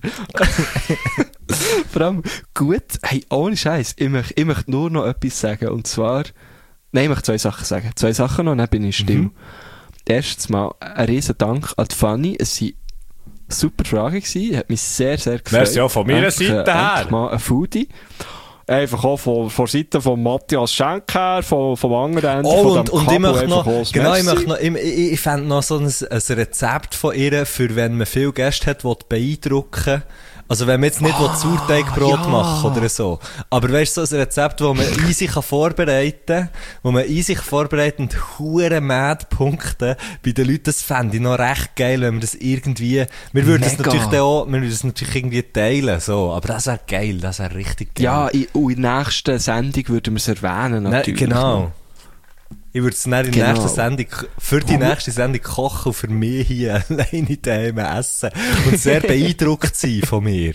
Vor allem gut, hey, ohne Scheiß, ich möchte, ich möchte nur noch etwas sagen und zwar, nein, ich möchte zwei Sachen sagen. Zwei Sachen noch, dann bin ich still. Mhm. Erstens mal ein riesen Dank an die Fanny, es waren super Fragen gewesen, hat mich sehr, sehr gefreut. Merci auch von meiner Endlich, Seite äh, her. endlich mal ein Foodie. Einfach auch von, von Seite von Matthias Schenk her, von, vom anderen Ende Oh, von und, dem und ich Kabel möchte einfach noch, auch das genau, ich Merci. möchte noch, ich, ich, ich fände noch so ein, ein Rezept von ihr, für wenn man viele Gäste hat, die beeindrucken. Also wenn man jetzt nicht ah, Sauerteigbrot ja. machen oder so. Aber weißt du, so ein Rezept, das man easy kann vorbereiten kann, wo man easy kann vorbereiten und hure mad Punkte bei den Leuten, das fände ich noch recht geil, wenn wir das irgendwie, wir würden das Mega. natürlich dann auch, wir würden das natürlich irgendwie teilen, so. Aber das wäre geil, das wäre richtig geil. Ja, in, und in der nächsten Sendung würden wir es erwähnen, Nein, natürlich. genau. Ich würde es dann in der Genau. nächsten Sendung, für die nächste Sendung kochen und für mich hier alleine daheim essen. Und sehr beeindruckt sein von mir.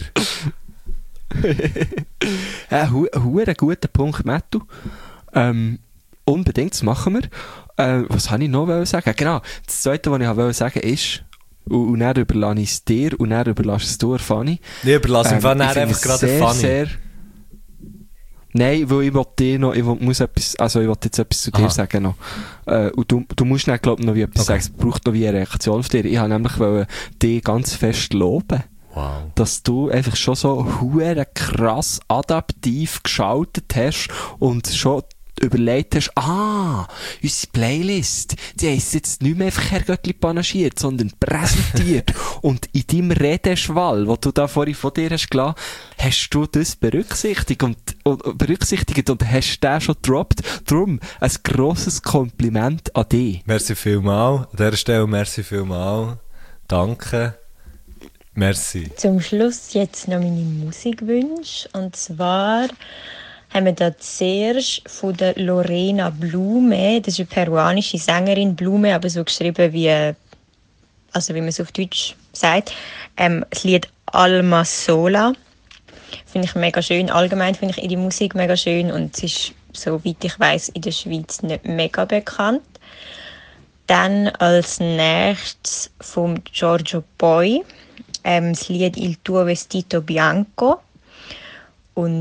Ja, hu- hu- guter Punkt, Mattu. Ähm, unbedingt, das machen wir. Äh, was wollte ich noch wollen sagen? Genau, das Zweite, was ich wollte sagen, ist, und, und dann überlasse ich es dir, und dann überlasse es dir, Fanny. Ich überlasse Ähm, ähm, ich einfach finde es gerade sehr, funny. sehr- Nein, weil ich wollte dir noch, ich will, muss etwas, also ich wollte jetzt etwas zu dir Aha. sagen noch. Äh, und du, du musst dann, glaub ich, noch wie etwas Okay. sagen. Es braucht noch wie eine Reaktion auf dich. Ich habe nämlich wollen, dich ganz fest loben. Wow. Dass du einfach schon so hure krass adaptiv geschaltet hast und schon überlegt hast, ah, unsere Playlist, die heisst jetzt nicht mehr einfach Herrgöttli panaschiert, sondern präsentiert. Und in deinem Redeschwall, wo du da vorhin von dir hast gelassen, hast du das berücksichtigt und, und, berücksichtigt und hast den schon gedroppt. Darum ein grosses Kompliment an dich. Merci vielmal. An dieser Stelle merci vielmal. Danke. Merci. Zum Schluss jetzt noch meine Musikwünsche. Und zwar haben wir da zuerst von der Lorena Blume. Das ist eine peruanische Sängerin. Blume, aber so geschrieben wie, also wie man es auf Deutsch sagt. Ähm, das Lied Alma Sola. Finde ich mega schön. Allgemein finde ich ihre Musik mega schön. Und es ist, soweit ich weiß, in der Schweiz nicht mega bekannt. Dann als nächstes vom Giorgio Poi. Ähm, das Lied Il tuo vestito bianco. Und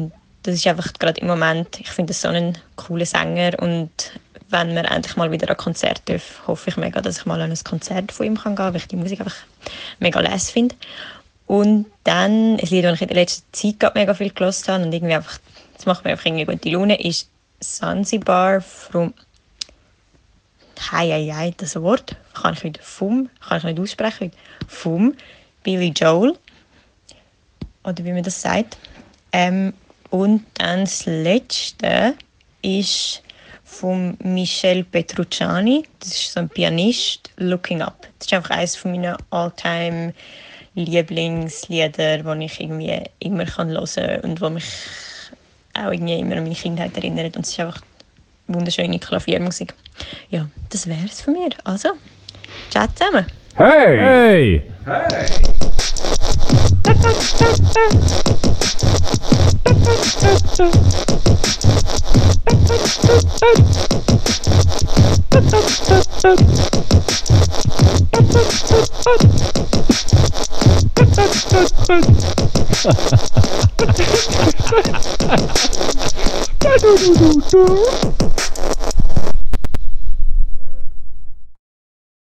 das ist einfach gerade im Moment, ich finde das so einen coolen Sänger und wenn wir endlich mal wieder ein Konzert dürfen, hoffe ich mega, dass ich mal an ein Konzert von ihm kann gehen kann, weil ich die Musik einfach mega les finde. Und dann, ein Lied, das ich in der letzten Zeit gerade mega viel gehört habe und irgendwie einfach, das macht mir einfach irgendwie gute Laune, ist Zanzibar von Hei, hei, hei, das Wort kann ich nicht vom, kann ich nicht aussprechen, vom Billy Joel, oder wie man das sagt. Ähm, und dann das letzte ist von Michel Petrucciani, das ist so ein Pianist, Looking Up. Das ist einfach eines meiner all-time Lieblingslieder, die ich irgendwie immer hören kann und wo mich auch irgendwie immer an meine Kindheit erinnert. Und es ist einfach wunderschöne Klaviermusik. Ja, das wäre es von mir. Also, ciao zusammen. Hey! Hey! Hey!